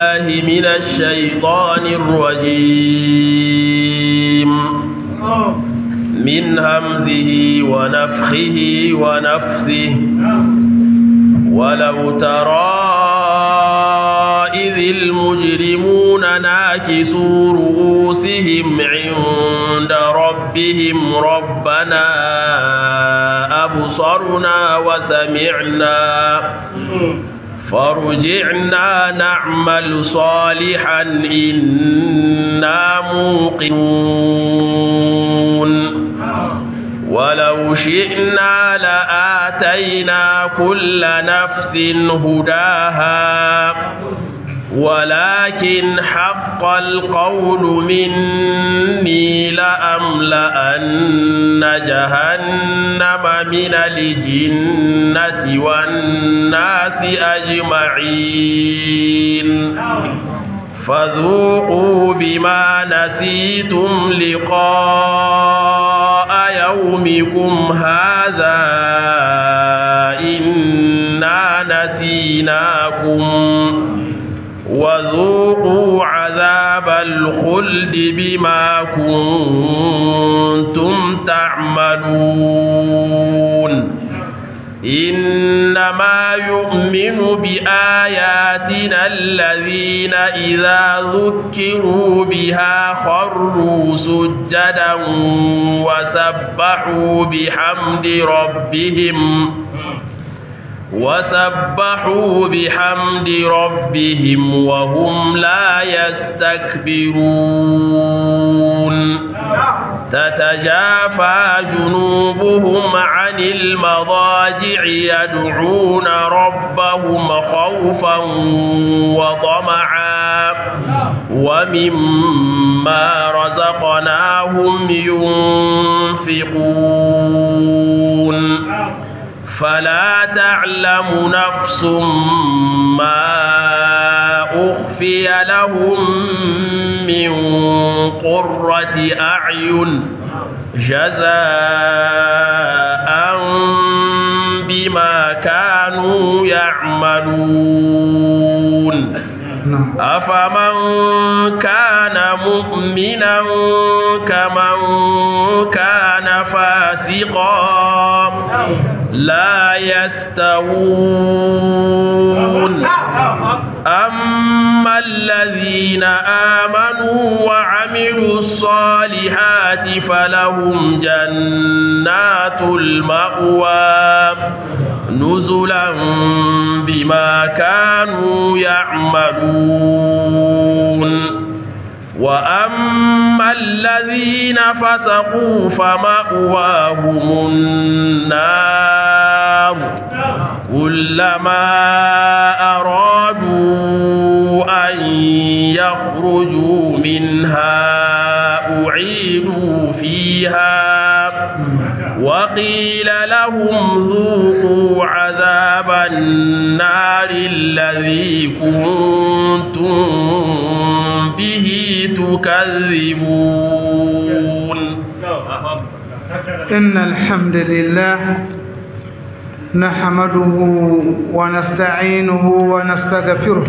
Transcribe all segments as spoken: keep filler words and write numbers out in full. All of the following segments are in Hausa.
الله من الشيطان الرجيم من همزه ونفخه ونفثه ولو ترى إذ المجرمون ناكسوا رؤوسهم عند ربهم ربنا أبصرنا وسمعنا فارجعنا نعمل صالحا إنا موقنون ولو شئنا لآتينا كل نفس هداها ولكن حق القول مني لأملأن جهنم من الجنة والناس أجمعين فذوقوا بما نسيتم لقاء يومكم هذا إنا نسيناكم وذوقوا عذاب الخلد بما كنتم تعملون إنما يؤمن بآياتنا الذين إذا ذكروا بها خروا سجدا وسبحوا بحمد ربهم وسبحوا بحمد ربهم وهم لا يستكبرون تتجافى جنوبهم عن المضاجع يدعون ربهم خوفا وطمعا ومما رزقناهم ينفقون فلا تعلم نفس ما أخفي لهم من قرة أعين جزاء بما كانوا يعملون أفمن كان مؤمنا كمن كان فاسقا لا يستوون أما الذين آمنوا وعملوا الصالحات فلهم جنات المأوى نزلا بما كانوا يعملون وأما الذين فسقوا فمأواهم النار كلما أرادوا أن يخرجوا منها أعيدوا فيها وقيل لهم ذوقوا عذاب النار الذي كنتم به تكذبون إن الحمد لله نحمده ونستعينه ونستغفره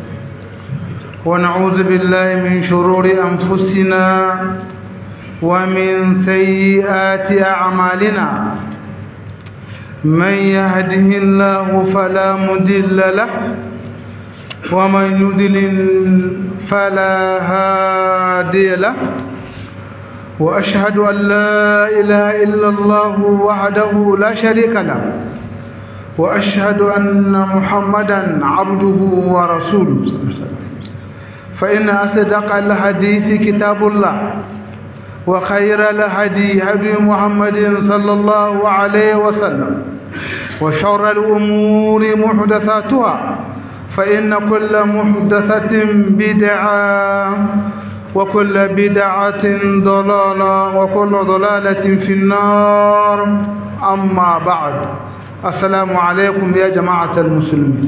ونعوذ بالله من شرور أنفسنا ومن سيئات أعمالنا من يهده الله فلا مضل له ومن يضلل فلا هادي له وأشهد أن لا إله إلا الله وحده لا شريك له وأشهد أن محمدا عبده ورسوله فإن أصدق الحديث كتاب الله وخير الهدي هدي محمد صلى الله عليه وسلم وشر الأمور محدثاتها فإن كل محدثة بدعة وكل بدعة ضلالة وكل ضلالة في النار أما بعد السلام عليكم يا جماعة المسلمين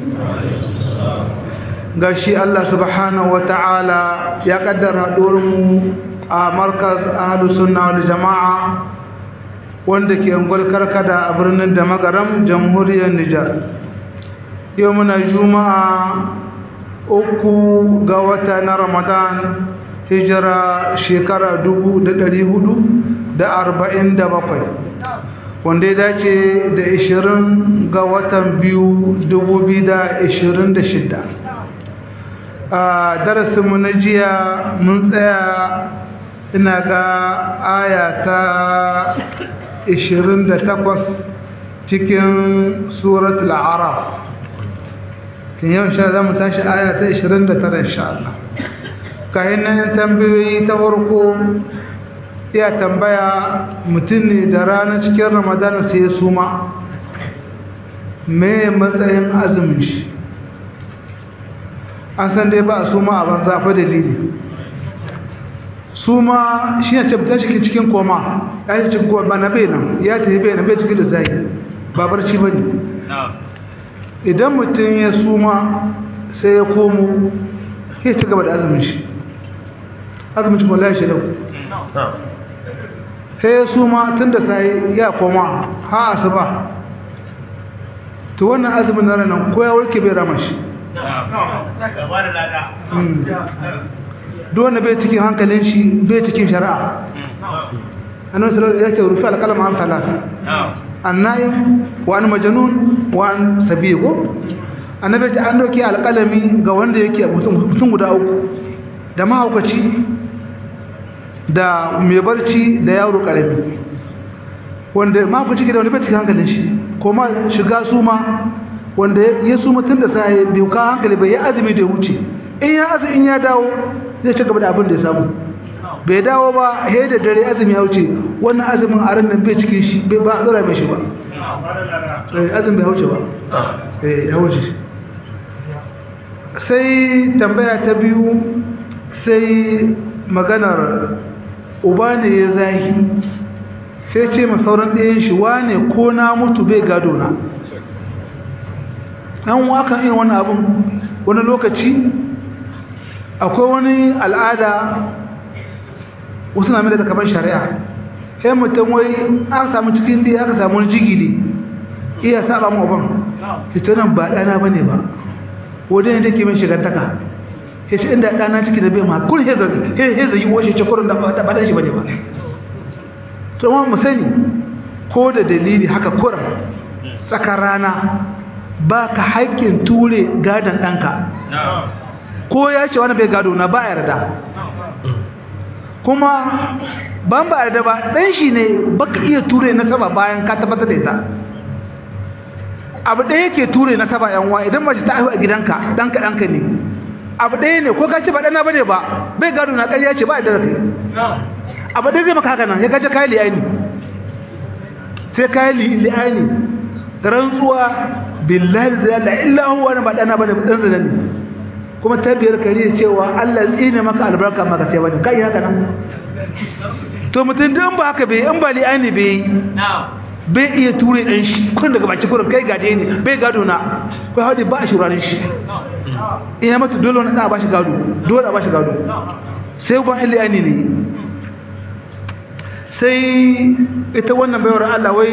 gashi Allah subhanahu wa ta'ala ya kaddara haɗuwarmu a markaz ahlus sunna wal jama'a wanda ke ungwal karkada a birnin da magaram jamhuriyar Nijar. Yau muna juma'a uku ga wata na Ramadan hijira shekara dubu da ɗari hudu da arba'in da bakwai wanda ya dace da ishirin ga watan biyu dubu biyu da ishirin da shida. A darasinmu na jiya mun tsaya ina ga aya ta ishirin da takwas cikin suratul A'raf. kin yau sha za mu tashi aya ta ishirin da tara insha Allah. Kayan nan tambayoyi ta farko iya tambaya mutum ne da rana cikin Ramadan sai ya suma, me matsayin azumin shi? An san dai ba a suma a banza akwai dalili. Suma shi ne ce ta shi cikin koma, ya yi cikin koma ba na bai nan, ya tafi bai na bai cikin da zai ba barci ba ne. Idan mutum ya suma sai ya komo ya ci gaba da azumin shi, azumin shi kuma lashe lau. Sai ya suma tun da sai ya koma ha asuba, to wannan azumin na ranar ko ya warke bai rama shi. Duk wanda bai cikin hankalin shi bai cikin shari'a. Annabi sallallahu alaihi wasallam ya ce rufi alqalam an salata. An-na'im wa an-majnun wa an-sabiqu. Annabi ta an doki alqalami ga wanda yake mutum guda uku, da mahaukaci da mai barci da yaro karami. Wanda mahaukaci ke da wanda bai cikin hankalin shi kuma shiga suma, wanda ya suma tun da sai bai ka hankali bai ya azumi da wuce. In ya azumi in ya dawo zai ci gaba da abin da ya samu. Bai dawo ba he da dare azumi ya wuce, wannan azumin a ran nan bai cikin shi bai ba dora mai shi ba. Eh azumi bai wuce ba. Eh ya wuce. Sai tambaya ta biyu, sai maganar uba ne ya zahi, sai ce ma sauran ɗayan shi wane ko na mutu bai gado na. Dan wakan irin wannan abun wani lokaci akwai wani al'ada wasu na mai da kamar shari'a. Sai mutum wai aka samu cikin dai aka samu wani jigi ne iya saba mu uban, ita nan ba ɗana bane ba, wajen da ke mai shigantaka. Sai shi inda ɗana ciki da bai ma kun he zai he zai yi washe cikin da ba ɗan shi bane ba. To mu sani ko da dalili haka kuran tsakar rana ba ka haƙƙin ture gadon ɗanka, ko ya ce wani bai gado na ba yarda, kuma ban ba yarda ba ɗan shi ne baka iya ture na saba bayan ka tabbatar da ita. Abu ɗaya yake ture na saba yanwa idan mace ta aihu a gidanka ɗanka ɗanka ne, abu ɗaya ne ko ka ce ba ɗana ba ne ba bai gado na ƙarya ce ba yarda da kai. Abu ɗaya zai maka haka nan ya kace kayi liyani, sai kayi liyani rantsuwa billahi da la illa huwa na badana bane dan zina ne, kuma tabbiyar kare cewa Allah tsine maka albarka maka sai bane kai haka nan. To mutun dan ba haka bai an bali ani bai bai iya ture dan shi kun daga baki kurin kai gade ne bai gado na kai hadi ba shi ranin shi ina mata dole wannan da ba shi gado dole ba shi gado sai ban illa ani ne. Sai ita wannan bayar Allah wai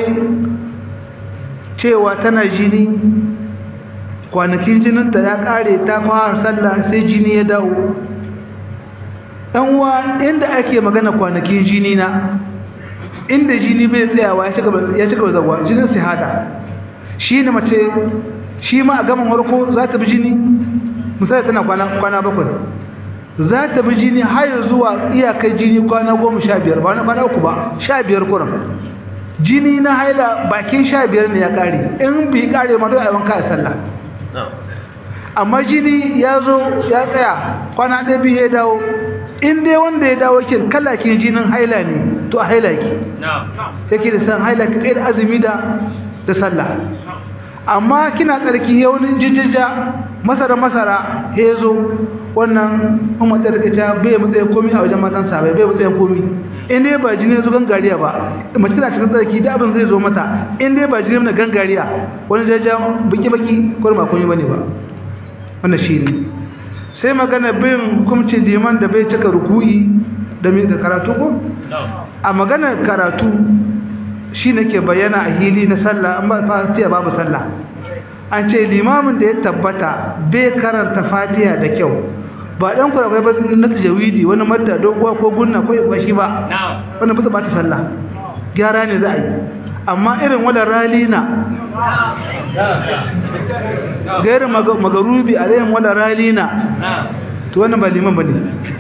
cewa tana jini, kwanakin jininta ya kare ta fara sallah sai jini ya dawo. Dan uwa inda ake magana kwanakin jini na, inda jini bai tsayawa ya cika ya cika zawa jinin sihada, shine mace shi ma a gaban harko za ta bi jini, misali tana kwana kwana bakwai za ta bi jini har zuwa iyakar jini kwana goma sha biyar ba na uku ba sha biyar kuran. Jini na haila bakin sha biyar ne ya kare, in bi kare ma dole a wanka a sallah. Amma jini ya zo ya tsaya kwana ɗaya biyu ya dawo, in dai wanda ya dawo kin kalakin jinin haila ne to a haila ki yake da san haila ki tsaye da azumi da da sallah. Amma kina tsarki ya wani jijjija masara masara ya zo, wannan umar da ta bai matsayin komi a wajen matan sa bai matsayin komi. In dai ba jini zo gangariya ba, mace tana cikin tsarki da abin zai zo mata, in dai ba jini na gangariya wani jaja baki baki ko ba komi bane ba. Wannan shine. Sai magana bin hukumci liman da bai cika ruku'i da mai da karatu ko? A magana karatu shi nake bayyana a hili na sallah, an ba fatiha babu sallah. an ce limamin da ya tabbata bai karanta fatiha da kyau ba dan kurakurai ba na tajawidi wani madda doguwa ko gunna ko ba shi ba wannan bisa ba ta sallah gyara ne za a yi amma irin wala ralina gairin magarubi alayhim wala ralina to wannan ba liman bane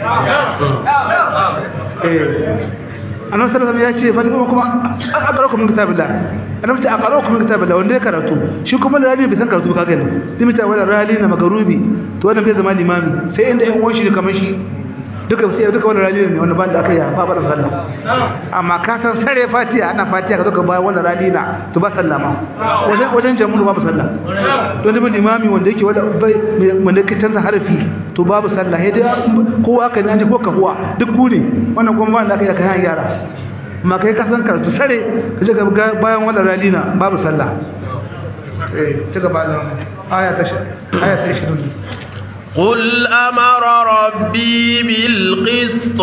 eh annabi sallallahu alaihi wasallam ya ce fa kuma aqra'ukum min kitabillah annabi ce aqra'ukum min kitabillah wanda ya karatu shi kuma rali bai san karatu ba kaga ne dimita wala rali na magarubi to wannan bai zama limami sai inda ɗan uwan shi kamar shi duka sai duka wala rali ne wannan banda aka yi ba ba sallah amma ka san sare fatiha ana fatiha ka duka ba wala rali na to ba sallama wajen wajen jamhur babu sallah to da limami wanda yake wala wanda yake canza harafi to babu sallah sai dai kowa kan yaje ko kahuwa duk ku ne wannan kuma wanda aka yi kan yara amma kai ka san karatu sare kaje ga bayan wala rali na babu sallah eh ci gaba da aya ta aya ta ishirin قل أمر ربي بالقسط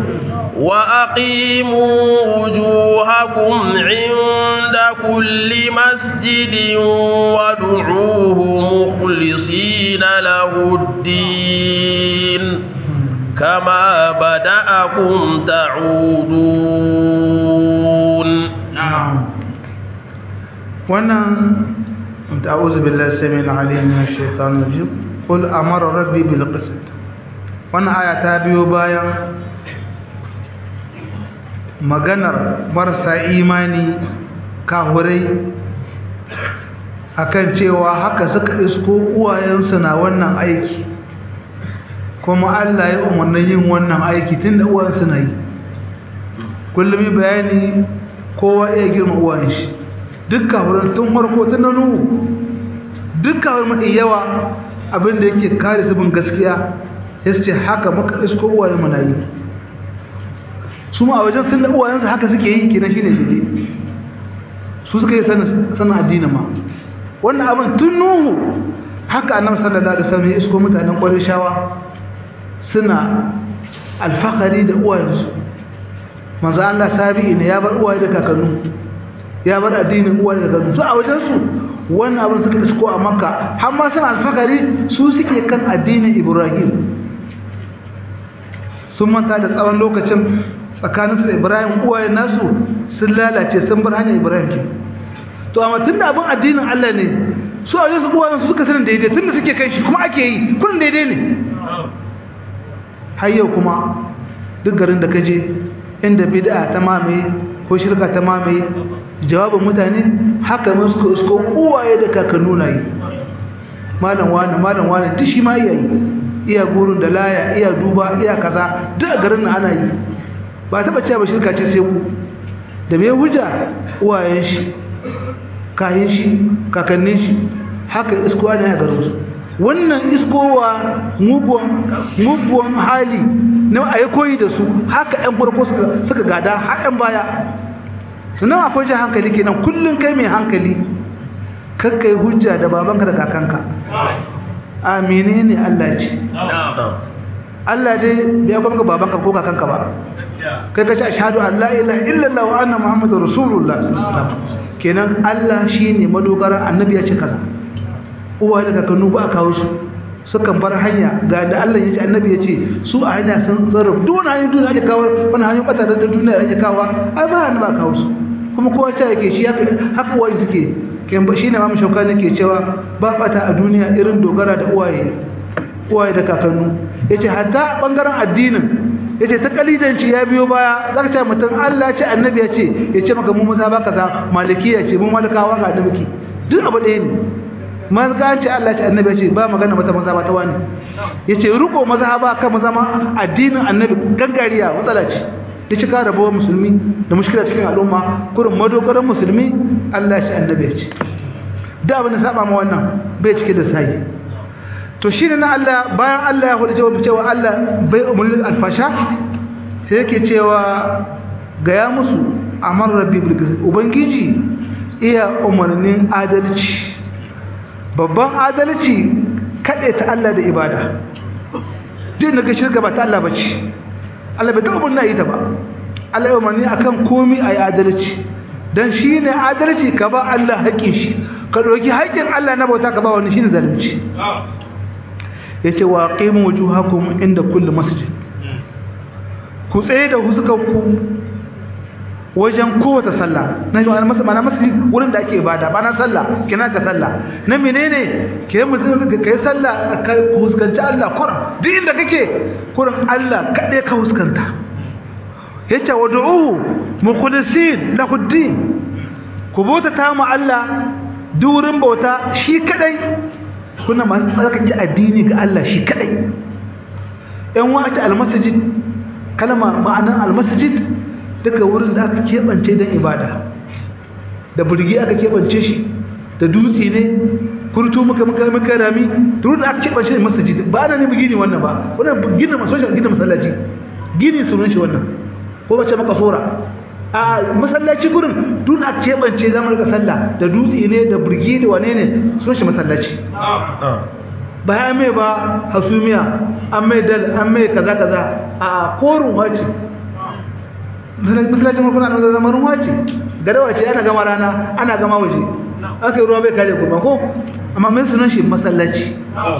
وأقيموا وجوهكم عند كل مسجد وادعوه مخلصين له الدين كما بدأكم تعودون. نعم. وأنا أعوذ بالله السميع العليم من الشيطان الرجيم. قل أمر ربي بالقسط وانا آية تابيو بايا maganar marasa imani kahurai akan cewa haka suka isko uwayensu na wannan aiki kuma Allah ya umarni yin wannan aiki tunda uwayensu na yi kullum bayani kowa ya girma uwayen shi duk kahurai tun farko tun nanu duk kahurai mai yawa abinda yake kare zubin gaskiya yace haka muka isko uwaye mu nayi su ma a wajen sunna uwayensu haka suke yi kenan shine dide su suka yi sanin sanin addini ma wannan abin tun nuhu haka annabi sallallahu alaihi wasallam ya isko mutanen qurayshawa suna alfaqari da uwayensu manzo Allah sabi'i ne ya bar uwaye da kakannu ya bar addinin uwaye da kakannu su a wajen su wannan abin suka isko a makka har ma suna alfakari su suke kan addinin ibrahim sun manta da tsawon lokacin tsakaninsu da ibrahim uwayen nasu sun lalace sun bar hanyar ibrahim ke to amma tun da abin addinin allah ne su a wajen uwayen su suka sanin daidai tun da suke kan shi kuma ake yi kullum daidai ne har yau kuma duk garin da ka je inda bid'a ta mamaye ko shirka ta mamaye jawabin mutane haka musu isko uwaye da kakannu na yi malam wani malam wani duk shi ma iya yi iya gurin da laya iya duba iya kaza duk a garin ana yi ba taba cewa ba shirka ce sai ku da me hujja uwayen shi kayan shi kakannin shi haka isko ne a garin su wannan iskowa muguwan hali na ayi koyi da su haka ɗan farko suka gada har ɗan baya sannan akwai jin hankali kenan kullum kai mai hankali kakkai hujja da babanka da kakanka amine ne Allah ce Allah dai bai kuma babanka ko kakanka ba kai ka ce ashhadu an la ilaha illallah wa anna muhammadar rasulullah sallallahu alaihi wasallam kenan Allah shine madogaran annabi ya ce kaza uwa da kakannu ba kawo su sukan bar hanya ga da Allah ya ce annabi ya ce su a hanya sun zarraf duk wani hanyar duniya ake kawo wani hanyar bata da duniya ake kawo ai ba hannu ba kawo su kuma kowa ta yake shi haka uwaye suke ken ba shine mamu shauka nake cewa ba bata a duniya irin dogara da uwaye uwaye da kakannu yace hatta bangaren addinin yace ta kalidanci ya biyo baya zaka ce mutum Allah ya ce annabi ya ce yace maka mu maza ba kaza malikiya ce mu malikawa ga annabi duk abu ɗaya ne mazganci Allah ce annabi ce ba magana mata maza ba ta wani yace ruko mazhaba kan mazama addinin annabi gangariya matsala ce da cika rabuwar musulmi da mushkila cikin al'umma kurin madogaran musulmi Allah ce annabi ce da abin da saba ma wannan bai cike da sai to shine na Allah bayan Allah ya hudu jawabi cewa Allah bai umurni alfasha sai yake cewa ga ya musu amar rabbi bil ubangiji iya umarnin adalci babban adalci kaɗe ta Allah da ibada din daga shirka ba ta Allah ba ce Allah bai taɓa munna yi ta ba Allah ya umarni akan komi a yi adalci don shi ne adalci ka ba Allah haƙin shi ka doki haƙin Allah na bauta ka ba wani shine zalunci yace wa qimu wujuhakum inda kulli masjid ku tsaye da huskarku wajen kowace sallah na yi mana masjid wurin da ake ibada ba na sallah kina ka sallah na menene ke mutum ka kai sallah ka huskanci Allah kuran duk inda kake kuran Allah kade ka huskanta yace wad'uhu mukhlisin lahu din ku bauta ta mu Allah durin bauta shi kadai kuna masu tsarkake addini ga Allah shi kadai ɗan wata almasjid kalma ma'anar almasjid duka wurin da aka keɓance don ibada da burgi aka keɓance shi da dutse ne kurtu muka muka muka rami wurin da aka keɓance da masjid ba na ne gini wannan ba wannan gina masoshin gina masallaci gini sunan shi wannan ko bace maka sora a masallaci gurin dun aka keɓance zama ga sallah da dutse ne da burgi da wane ne sunan shi masallaci ba ya mai ba hasumiya an mai dal an mai kaza kaza a korun wace masallacin kuna da zama ruwa ce gadawa ce ana gama rana ana gama waje aka yi ruwa bai kare kuma ko amma mai sunan shi masallaci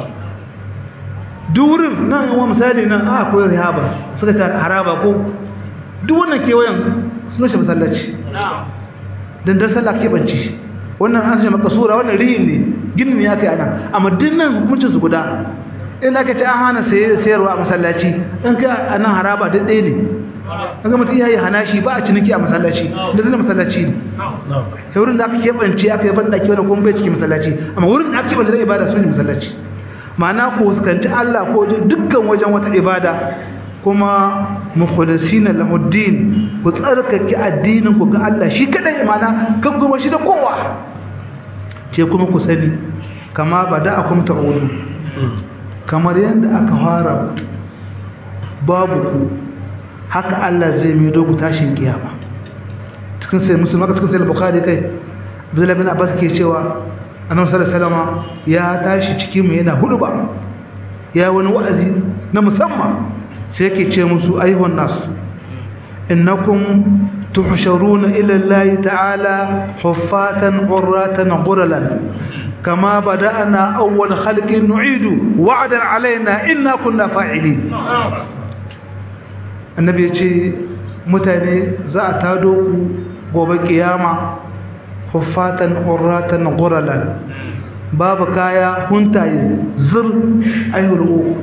duk wurin nan yawan misali nan a koyar rihaba suka ta haraba ko duk wannan kewayen sunan shi masallaci don dan sallah keɓance shi wannan an shi makasura wannan rihin ne ginin ne aka yi ana amma dinnan hukuncin su guda in aka ce an hana sayarwa a masallaci in ka a nan haraba duk ɗaya ne an ga mutum ya yi hana shi ba a ciniki a masallaci da zai masallaci ne sai wurin da aka keɓance aka yi ban ɗaki wani kuma bai cikin masallaci amma wurin da aka keɓance da ibada sun yi masallaci ma'ana ko fuskanci Allah ko dukkan wajen wata ibada kuma mukhlisina lahuddin ku tsarkake addinin ku ga Allah shi kadai ma'ana kan kuma shi da kowa ce kuma ku sani kama bada'akum ta'udu kamar yadda aka fara babu ku haka Allah zai mai doku tashin kiyama cikin sai musulma cikin sai bukhari kai Abdullah bin Abbas ke cewa annabi sallallahu alaihi wasallam ya tashi cikin mu yana huduba ya wani wa'azi na musamman sai yake ce musu ayyuhan nas innakum tuhsharuna ila Allah ta'ala huffatan urratan ghuralan kama bada'na awwal khalqin nu'idu wa'dan alaina inna kunna fa'ilin annabi ya ce mutane za a tado ku gobe kiyama huffatan urratan ghuralan babu kaya huntaye zur ayyuru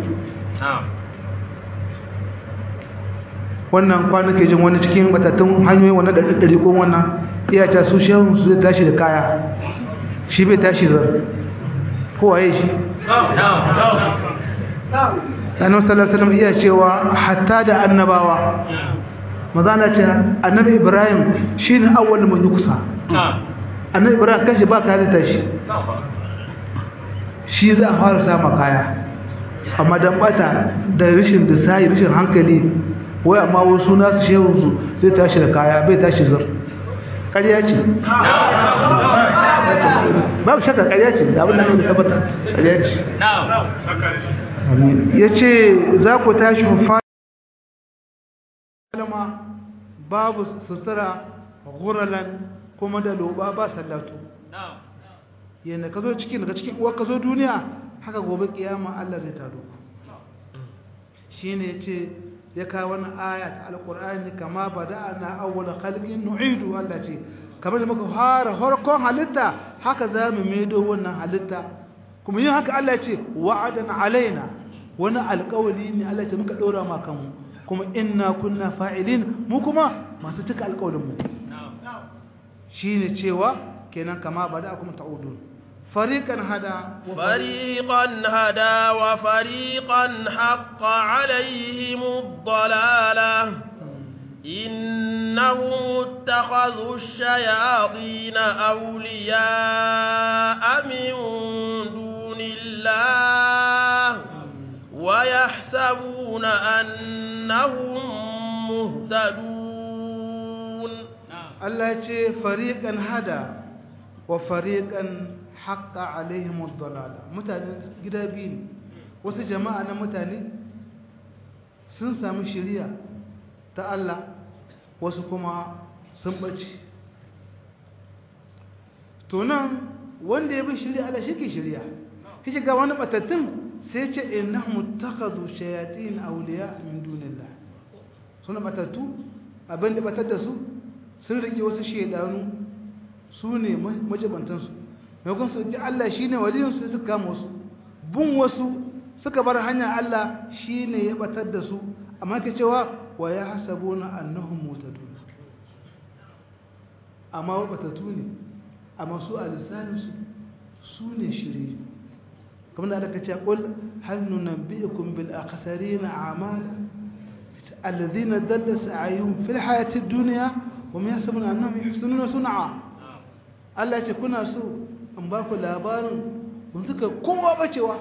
wannan kwanake jin wani cikin batattun hanyoyi wannan ɗari ko wannan iyata su shehun su zai tashi da kaya shi bai tashi zar kowaye shi annabi sallallahu alaihi wasallam iya cewa hatta da annabawa mazana ce annabi Ibrahim shine awwal man yuksa annabi Ibrahim kashi ba kaya da tashi shi za a fara sama kaya amma dan bata da rishin disai rishin hankali wai amma wasu nasu shehu su sai tashi da kaya bai tashi zar ƙarya ce babu shakka ƙarya ce da abin da ne tabbata ƙarya ce ya ce za ku tashi hufa babu sutura guralan kuma da loba ba sallatu yana ka zo cikin daga cikin uwar ka zo duniya haka gobe kiyama Allah zai taro shi ne ya ce ya kawo wani aya ta alƙur'ani kama bada'ana awwal khalqin nu'idu Allah ce kamar da muka fara harkon halitta haka za mu maido wannan halitta kuma yin haka Allah ce wa'adan alaina wani alƙawari ne Allah ce muka ɗora ma kanmu kuma inna kunna fa'ilin mu kuma masu cika alƙawarin mu shine cewa kenan kama bada'akum ta'udun fariqan hada fariqan hada wa fariqan haqqa alaihim ad-dalalah innahum ittakhadhu ash-shayatin awliya'a min dunillah wa yahsabuna annahum muhtadun Allah ya ce fariqan hada wa fariqan haqqa alaihim ad-dalala mutane gida biyu ne wasu jama'a na mutane sun samu shari'a ta Allah wasu kuma sun bace to nan wanda ya bi shari'a Allah shi ke shari'a kike ga wani batattun sai ce innahum takhadhu shayatin awliya min dunillah suna batattu abinda batar da su sun rike wasu shedanu su ne majibantan su maimakon su ji Allah shine waliyin su suka kama wasu bun wasu suka bar hanyar Allah shine ya batar da su amma ke cewa wa yahsabuna annahum mutadun amma batattu ne amma su a lissaninsu su ne shiri kamar da aka ce ƙul hannu na bi'ikun bil'akasari na amala alladhina dalla sa'ayun fil hayatid dunya wa ma yasbuna annahum yuhsinuna sun'a Allah ya ce kuna so an ba ku labarin mun suka kowa bacewa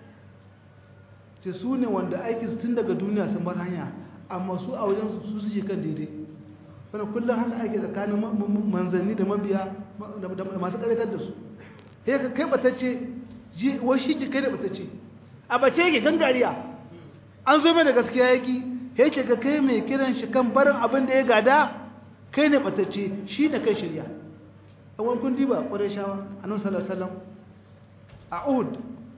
ce su ne wanda aikin tun daga duniya sun bar hanya amma su a wajen su su kan daidai wani kullum haka ake tsakanin manzanni da mabiya da masu ƙarƙar da su sai ka kai batacce wai shi ji kai da batacce a bace yake gangariya an zo mai da gaskiya yaki yake ga kai mai kiran shi kan barin abin da ya gada kai ne batacce shi ne kai shirya a wani kun diba ƙwarai shawa a nan salasalam a uhud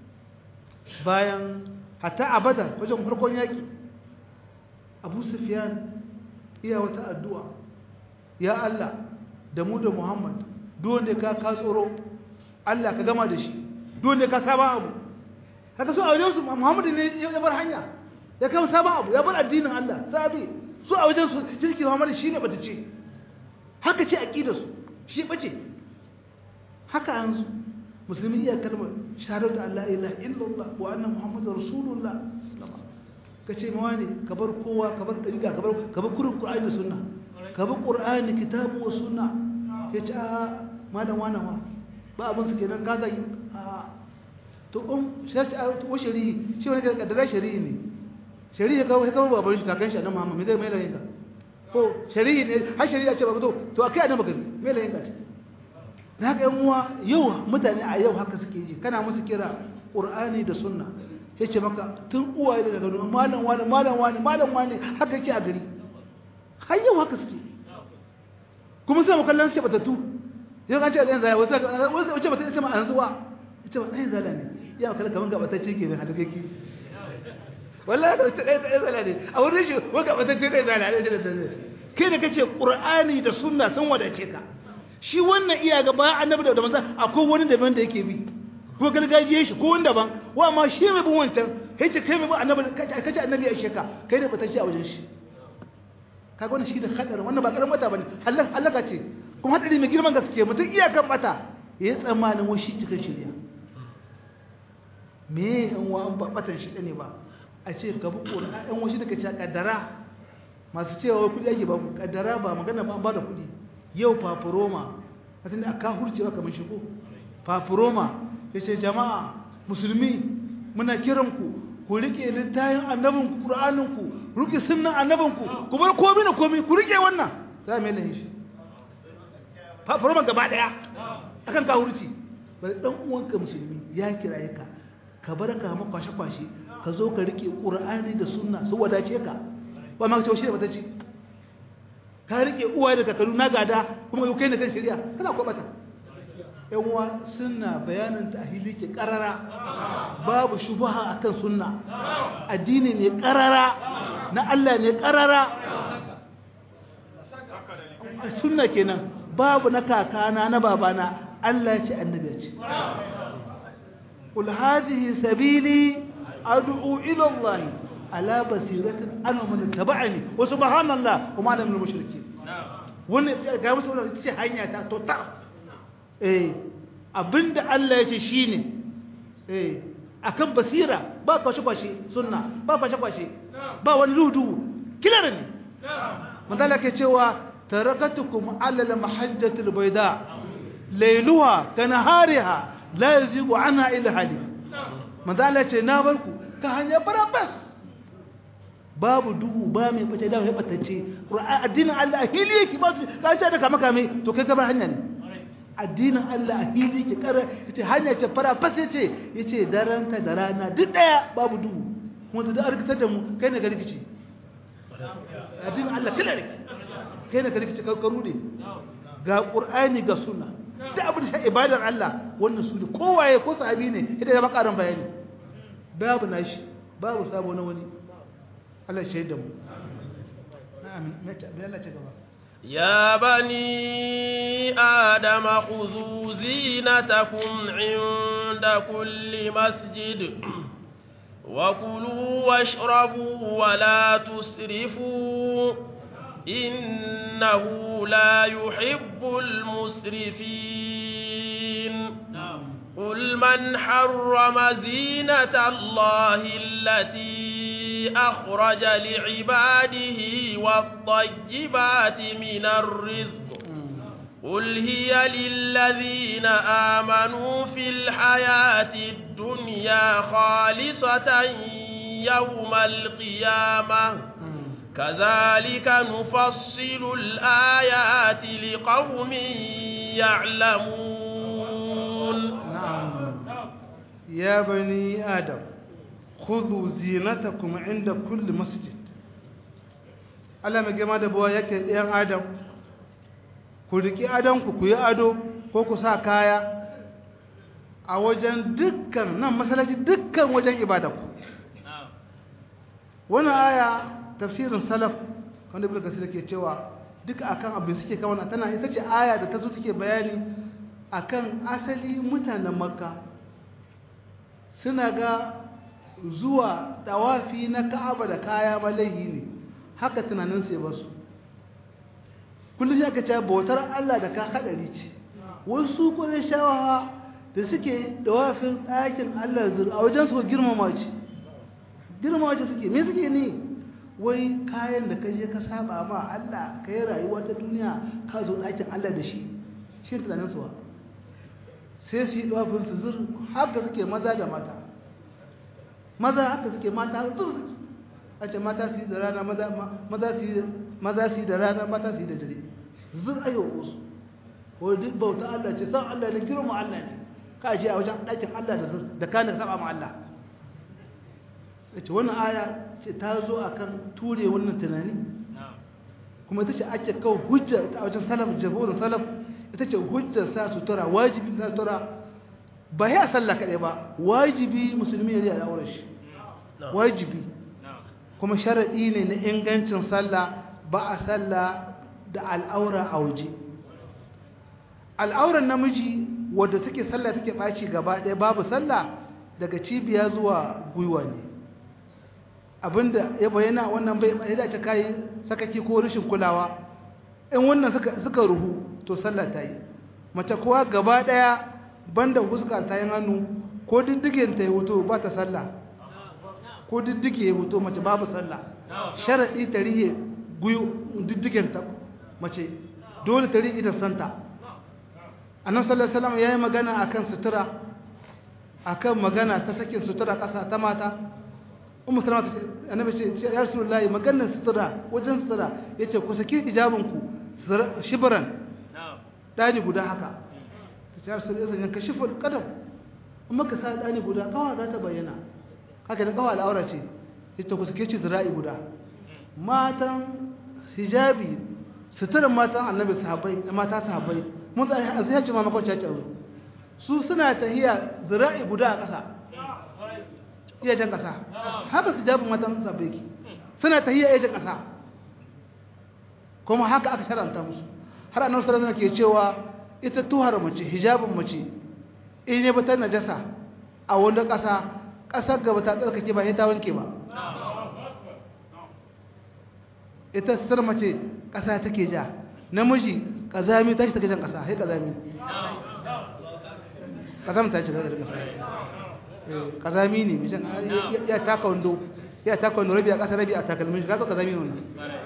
bayan hatta a badar wajen farkon yaƙi abu sufiyan iya wata addu'a ya Allah da mu da Muhammad duk wanda ka ka tsoro Allah ka gama da shi duk wanda ka saba abu haka su a wajen su Muhammad ne ya bar hanya ya kama saba abu ya bar addinin Allah sabi su a wajen su shirki Muhammad shine bata ce haka ce aqidar su shi bace haka an su musulmi ya kalma shahadatu Allah ilaha illallah wa anna muhammadar rasulullah kace mawa ne ka bar kowa ka bar dariga ka bar ka bar kurin Qur'ani da sunna ka bi ƙur'ani kitabu wa suna ya ce a malam wanawa ba abin su kenan ka zai a to un shashi a to shari'i shi wani kaddara shari'i ne shari'i ya kawo ya kawo baban shi kakan shi annabi Muhammad me zai mai layin ka ko shari'i ne har shari'a ce ba to to akai annabi ka mai layin ka na haka yan uwa yau mutane a yau haka suke ji kana musu kira ƙur'ani da sunna yace maka tun uwaye daga gano malam wani malam wani malam wani haka yake a gari har yau haka suke kuma sai mu kallon shi batattu yau kan ce da yanzu wasu wasu wace bata ce ma an zuwa ita ba dai zala ne ya kallon kaman gaba ta ce kenan hada kake wallahi ka ta dai zala ne a wurin shi wanda bata ce dai zala ne kai da kace qur'ani da sunna sun wadace ka shi wannan iya ga bayan annabi da manzo akwai wani daban da yake bi ko gargajiye shi ko wani daban wa ma shi mai bin wancan kai ce kai mai bin annabi kace annabi ya sheka kai da bata ce a wajen shi kaga wannan shi da hadarin wannan ba karamin mata bane Allah Allah ce kuma hadari mai girman gaske mutum iyakan mata yayin tsammanin wai shi cikin shirya me an wa an batan shi ne ba a ce ka bu Qur'ani an washi daga cewa kaddara masu cewa kudi yake ba kaddara ba magana ba ba da kudi yau fafuroma kasan aka hurcewa kamar shi ko fafuroma yace jama'a musulmi muna kiran ku ku rike littafin annabinku Qur'aninku rike sunnan annabinku ku bar komai da komai ku rike wannan za mu yi shi fa farman gaba daya akan ka hurci bari dan uwanka musulmi ya kiraye ka ka bar ka ma kwashe kwashe ka zo ka rike Qur'ani da sunna su wadace ka ba ma ce shi da bata ci ka rike uwaye da kakalu na gada kuma yau kai ne kan shari'a kana ko bata yan uwa sunna bayanin tahili ke karara babu shubha akan sunna addini ne karara na Allah ne karara sunna kenan babu na kakana na babana Allah ya ce annabi ya ce qul hadhihi sabili ad'u ila Allah ala basiratin ana man tabani wa subhanallah wa ma ana minal mushrikeen wannan ga musu wannan ce hanya ta totar eh abinda Allah ya ce shine eh akan basira ba kwashe kwashe sunna ba kwashe kwashe ba wani rudu kila ne manzala ke cewa tarakatukum ala al-mahajjatil bayda layluha kanahariha la yazigu anha illa halik manzala ce na barku ta hanya barabas babu duhu ba mai bace da mai batacce addinin Allah hili yake ba ka ce da kama kame to kai ka bar hanya ne addinin Allah hili yake kara yace hanya ce fara fas yace yace daren ka da rana duk daya babu duhu kuma da arkitar da mu kai ne ga rikici addinin Allah kila riki kai ne ga rikici ka rude ga Qur'ani ga sunna da abin da ibadar Allah wannan su ne kowaye ko sahabi ne idan ya bakaran bayani babu nashi babu sabo na wani Allah shaida mu na'am mata bi Allah ce gaba يا بني آدم خذوا زينتكم عند كل مسجد وكلوا واشربوا ولا تسرفوا إنه لا يحب المسرفين قل من حرم زينة الله التي أخرج لعباده والطيبات من الرزق قل هي للذين آمنوا في الحياة الدنيا خالصة يوم القيامة كذلك نفصل الآيات لقوم يعلمون نعم يا بني آدم خذوا زينتكم عند كل مسجد Allah mai gama da buwa yake ɗayan Adam ku riki adonku ku yi ado ko ku sa kaya a wajen dukkan nan masallaci dukkan wajen ibadarku wannan aya tafsirin salaf wanda ibn kasir ke cewa duka akan abin suke kawo tana ita ce aya da ta zo take bayani akan asali mutanen makka suna ga zuwa dawafi na ka'aba da kaya malahi ne haka tunanin sai basu kullum ya ka ce bautar Allah da ka hadari ce wasu kudin shawaha da suke dawafin ɗakin Allah a wajen su girmama ce girmama ce suke me suke ne wai kayan da ka je ka saba ma Allah ka yi rayuwa ta duniya ka zo ɗakin Allah da shi shi tunanin su sai su yi dawafin su zur haka suke maza da mata maza haka suke mata zur suke a ce mata su yi da rana maza su yi maza su yi da rana mata su yi da dare zur ayo wasu ko duk bauta Allah ce san Allah ne girma Allah ne ka je a wajen ɗakin Allah da zur da kana saba ma Allah ce wannan aya ce ta zo akan ture wannan tunani kuma ita ce ake kawo hujja a wajen salaf jagoran salaf ita ce hujjar sa sutura wajibi sa sutura ba ya sallah kaɗai ba wajibi musulmi ne ya aure shi wajibi kuma sharaɗi ne na ingancin sallah ba a sallah da al'aura a waje al'auran namiji wadda take sallah take ɓaci gaba ɗaya babu sallah daga cibiya zuwa gwiwa ne abinda ya bayyana wannan bai bai da kai sakaki ko rashin kulawa in wannan suka suka ruhu to sallah ta yi mace kuwa gaba ɗaya banda huska ta yin hannu ko diddigen ta yi hoto ba ta sallah ko diddige ya hoto mace babu sallah sharadi ta rihe guyu diddigen ta mace dole ta rihe da santa annabi sallallahu alaihi wasallam yayi magana akan sutura akan magana ta sakin sutura kasa ta mata ummu salama annabi ce ya rasulullahi maganar sutura wajen sutura yace ku saki hijabin ku shibran dani guda haka ta ce rasulullahi ka shifu qadam amma ka sa dani guda kawa za ta bayyana haka da kawa al'aura ce yace ku saki ci zira'i guda matan hijabi suturan matan annabi sahabbai da mata sahabbai mun zai sai ce ma makon caca su suna tahiya zira'i guda a ƙasa iya jan ƙasa haka hijabin matan sahabbai ki suna tahiya iya jan ƙasa kuma haka aka sharanta musu har annabi sallallahu alaihi wasallam ke cewa ita tuhar mace hijabin mace in ne ba ta najasa a wanda ƙasa ƙasar gaba ta tsarkake ba sai ta wanke ba ita sar mace ƙasa take ja namiji kazami tashi take jan ƙasa sai kazami kazami ta ce ƙasa kazami ne mishan ya taka wando ya taka wando rabi a ƙasa rabi a takalmin shi kaga kazami ne wannan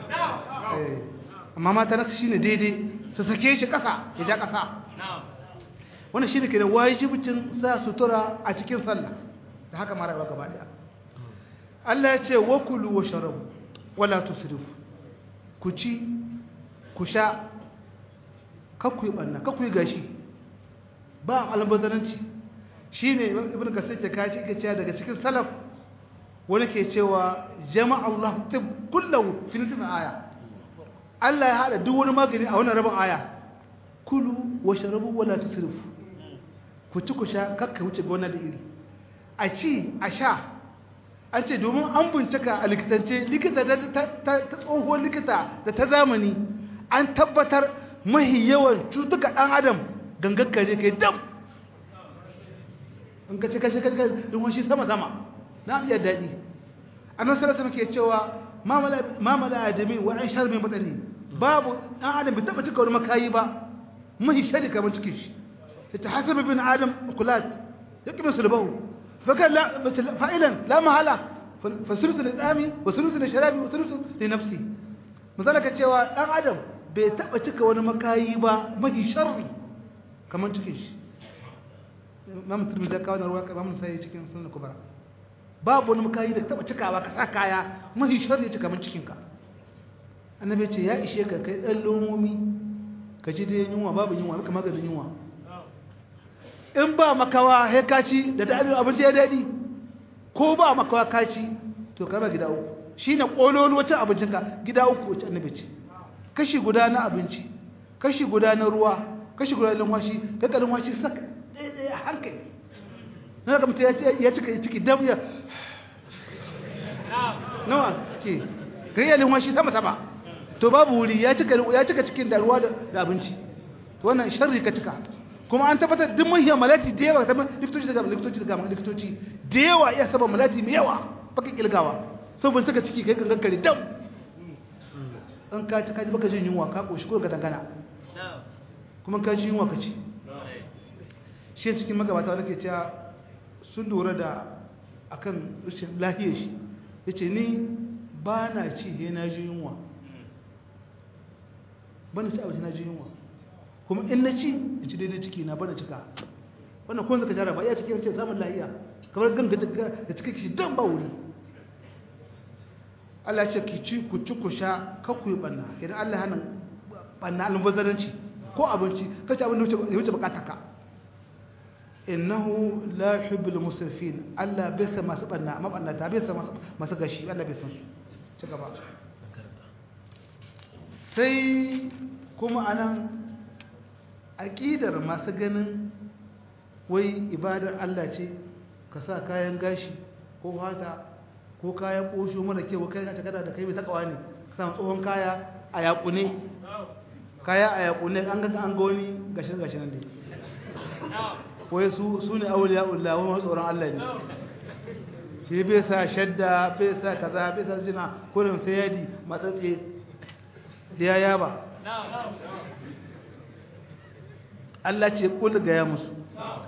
amma mata nasu shine daidai su sake shi ƙasa ya ja ƙasa wannan shine kenan wajibicin sa sutura a cikin sallah da haka mara gaba daya Allah ya ce wakulu wa sharabu wala tusrifu ku ci ku sha kakku yi ɓanna kakku yi gashi ba albazaranci shi ne ibn kasir ta kaci ga cewa daga cikin salaf wani ke cewa jama'a Allah ta kullahu fi nufin aya Allah ya haɗa duk wani magani a wannan rabin aya kulu wa sharabu wala tusrifu ku ci ku sha kakka wuce gona da iri a ci a sha an ce domin an bincika a likitance likita ta tsohuwar likita da ta zamani an tabbatar mahi yawan cutuka ɗan adam gangan kare kai dam in ka ce kashe kashe don shi sama sama na iya daɗi annan sarasa muke cewa mamala adami wa an shar mai matsani babu ɗan adam bai taɓa cika wani makayi ba mahi shari kamar cikin shi ta hasar bin adam kulat ya ƙi masu rubahu fa'ilan la mahala fasulusu da tsami wasulusu da sharabi wasulusu da nafsi misali ka cewa ɗan adam bai taɓa cika wani makayi ba mahi sharri kamar cikin shi mamu turmi da kawo na ruwa mamu sai cikin sunan kubara babu wani makayi da taɓa cikawa ka sa kaya mahi sharri ci kamar cikinka annabi ce ya ishe ka kai ɗan lomomi ka ci da yunwa babu yunwa maka maganin yunwa in ba makawa he kaci da da abinci ya daɗi ko ba makawa kaci to karba gida uku shine kololo wacce abincinka gida uku wacce annabi ce kashi guda na abinci kashi guda na ruwa kashi guda na lumwashi kaga lumwashi saka ɗaya a hankali na ga mutum ya cika ciki dam ya nawa ke kai ya lumwashi sama sama to babu wuri ya cika ya cika cikin da ruwa da abinci to wannan sharri ka cika kuma an tabbatar duk mahiyar malati da yawa kamar likitoci daga likitoci daga likitoci da yawa iya saba malati mai yawa baka kilgawa saboda saka ciki kai kan kare dam an ka ci kaji baka jin yunwa ka koshi ko ga dangana kuma ka ji yunwa ka ci shi cikin magabata wanda ke cewa sun lura da akan rashin lafiyar shi yace ni ba na ci he na ji yunwa ba na ci abinci na ji yunwa kuma in na ci in ci daidai ciki na bana cika wannan kun zaka jara ba iya cikin ce samun lahiya kamar ganga da cika shi dan ba wuri Allah ce ki ci ku ci ku sha ka ku yi banna idan Allah hana banna almubazzaranci ko abinci kace abin da ya wuce bukatarka innahu la yuhibbul musrifin Allah bai san masu banna mabannata bai san masu gashi Allah bai san su ci gaba sai kuma anan aqidar masu ganin wai ibadar Allah ce ka sa kayan gashi ko hata ko kayan ƙosho mara kyau kai ka kada da kai mai takawa ne ka samu tsohon kaya a yakune kaya a yakune an ga an ga wani gashin gashin nan dai wai su su ne auliya Allah wani tsoron Allah ne shi bai sa shadda bai sa kaza bai sa jina kurin sai yadi matsatse da ya yaba Allah ce kula ga ya musu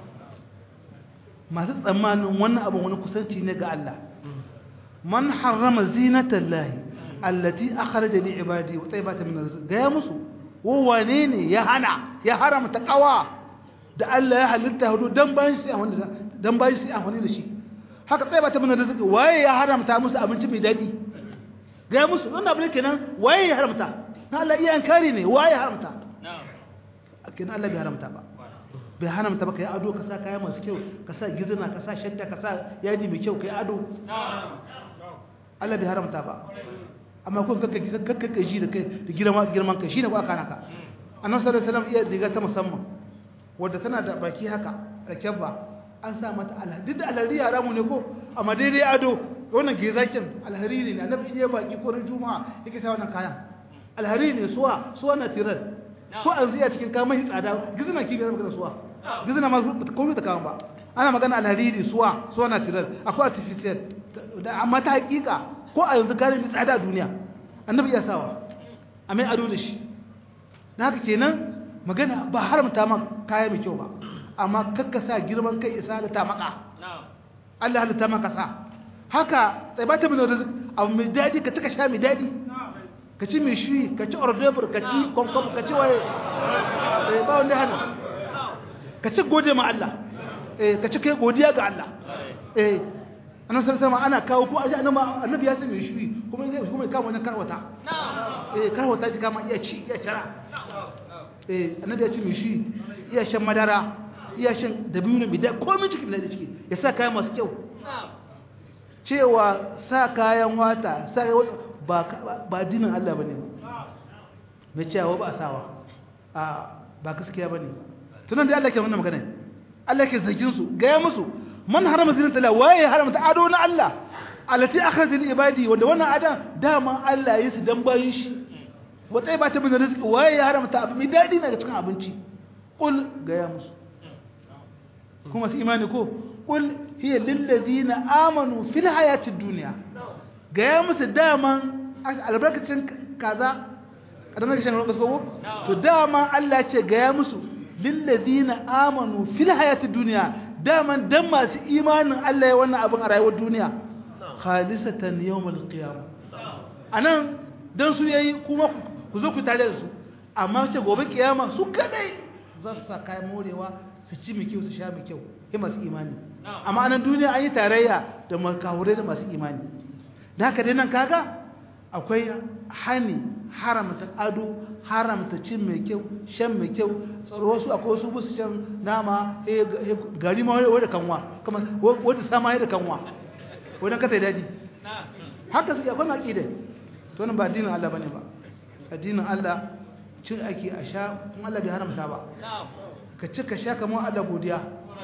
masu tsammanin wannan abin wani kusanci ne ga Allah man harrama zinatan lahi allati akhraja li ibadi wa tayyibatan min rizq ga ya musu wane ne ya hana ya haramta kawa da Allah ya halitta hudu dan bayan shi a wanda dan bayan shi a wani da shi haka tayyibatan min rizq waye ya haramta musu abinci mai dadi ga ya musu wannan abin kenan waye ya haramta na Allah iya ankari ne waye ya haramta kenan Allah bai haramta ba bai haramta ba kai ado ka sa kaya masu kyau ka sa gizina ka sa shadda ka sa yaji mai kyau kai ado Allah bai haramta ba amma kun kakka kakka ji da kai da girman girman kai shine ko aka naka annabi sallallahu alaihi wasallam iya diga ta musamman wanda tana da baki haka da kyabba an sa mata alhadi da alhari haramu ne ko amma daidai ado wannan gizakin alhariri ne annabi ya baki ko ran juma'a yake sa wannan kayan alhariri ne suwa suwa na tirar ko an ziya cikin kama shi tsada gizina kibiyar magana suwa gizina ma ko ta kama ba ana magana alhariri suwa suwa na tirar akwai artificial amma ta hakika ko a yanzu gane mai tsada a duniya annabi ya sawa a mai ado da shi na haka kenan magana ba haramta ma kaya mai kyau ba amma kakka sa girman kai isa da ta maka Allah halitta maka sa haka tsaibata min rizq abu mai dadi ka cika sha mai dadi ka ci mai shi ka ci ordebur ka ci konkom ka ci waye eh ba wanda hana ka ci gode ma Allah eh ka ci kai godiya ga Allah eh annabi sallallahu alaihi ana kawo ko aje annabi ya sami shi kuma kuma ya kama wannan karwata eh karwata ji kama iya ci iya tara eh annabi ya ci mai shi iya shan madara iya shan dabino mai da komai cikin da ciki ya sa kayan masu kyau cewa sa kayan wata sa ba ba dinin Allah bane na cewa ba sawa a ba gaskiya bane tunan da Allah ke wannan magana Allah ke zagin su ga musu man harama zinata la waye haramta ado na Allah alati akhraja lil ibadi wanda wannan adan dama Allah yi su dan bayin shi wata ba ta bin rizqi waye haramta abu mai dadi daga cikin abinci qul ga ya musu kuma su imani ko qul hiya lil ladina amanu fil hayatid dunya ga ya musu daman albarkacin kaza kadan nake shan ruwan gasko to dama Allah ce ga ya musu lil ladina amanu fil hayatid dunya daman dan masu imanin Allah ya wannan abin a rayuwar duniya khalisatan yawmal qiyamah anan dan su yayi kuma ku zo ku tare da su amma ce gobe kiyama su kadai za su saka morewa su ci mi kyau su sha mi kyau kai masu imani amma anan duniya an yi tarayya da makawure da masu imani da haka dai nan kaga akwai hani haramta ado haramta cin mai kyau shan mai kyau tsaro su akwai wasu busu shan nama gari ma wai da kanwa kuma wanda sama da kanwa wannan ka sai dadi haka suke akwai aqida to nan ba addinin Allah bane ba addinin Allah cin ake a sha kuma Allah bai haramta ba ka ci ka sha kamar Allah godiya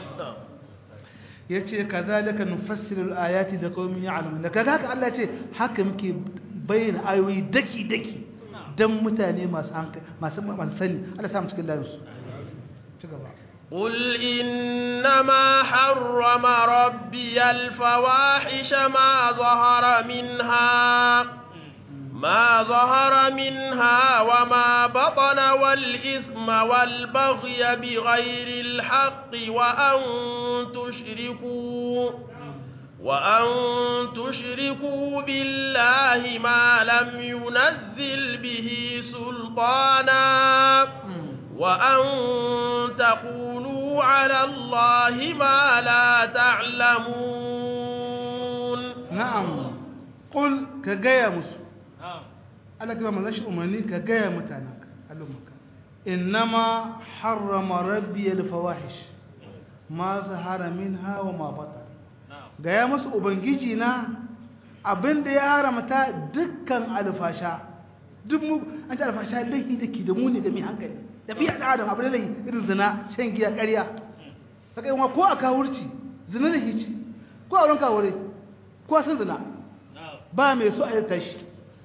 yace kazalika nufassilu alayati da qaumin ya'lamun da kaga haka Allah yace haka muke bayyana ayoyi daki daki dan mutane masu hankali masu masu sani Allah ya sa mu cikin layin su ci gaba قل إنما حرم ربي الفواحش ما ظهر منها ما ظهر منها وما بطن والإثم والبغي بغير الحق وأن تشركوا وأن تشركوا بالله ما لم ينزل به سلطانا وأن تقولوا على الله ما لا تعلمون. نعم قل كجاية مسلم Allah kuma manzo shi umarni ka gaya mutananka al'ummarka innama harrama rabbi al-fawahish ma zahara minha wa ma batan gaya musu ubangiji na abinda ya haramta dukkan alfasha duk mu an ta alfasha laifi dake da muni ga mai hankali da biya da adam abin laifi irin zina shan giya ƙarya kaga yawa ko aka wurci zina da hici ko auren kawure ko san zina ba mai so a yi tashi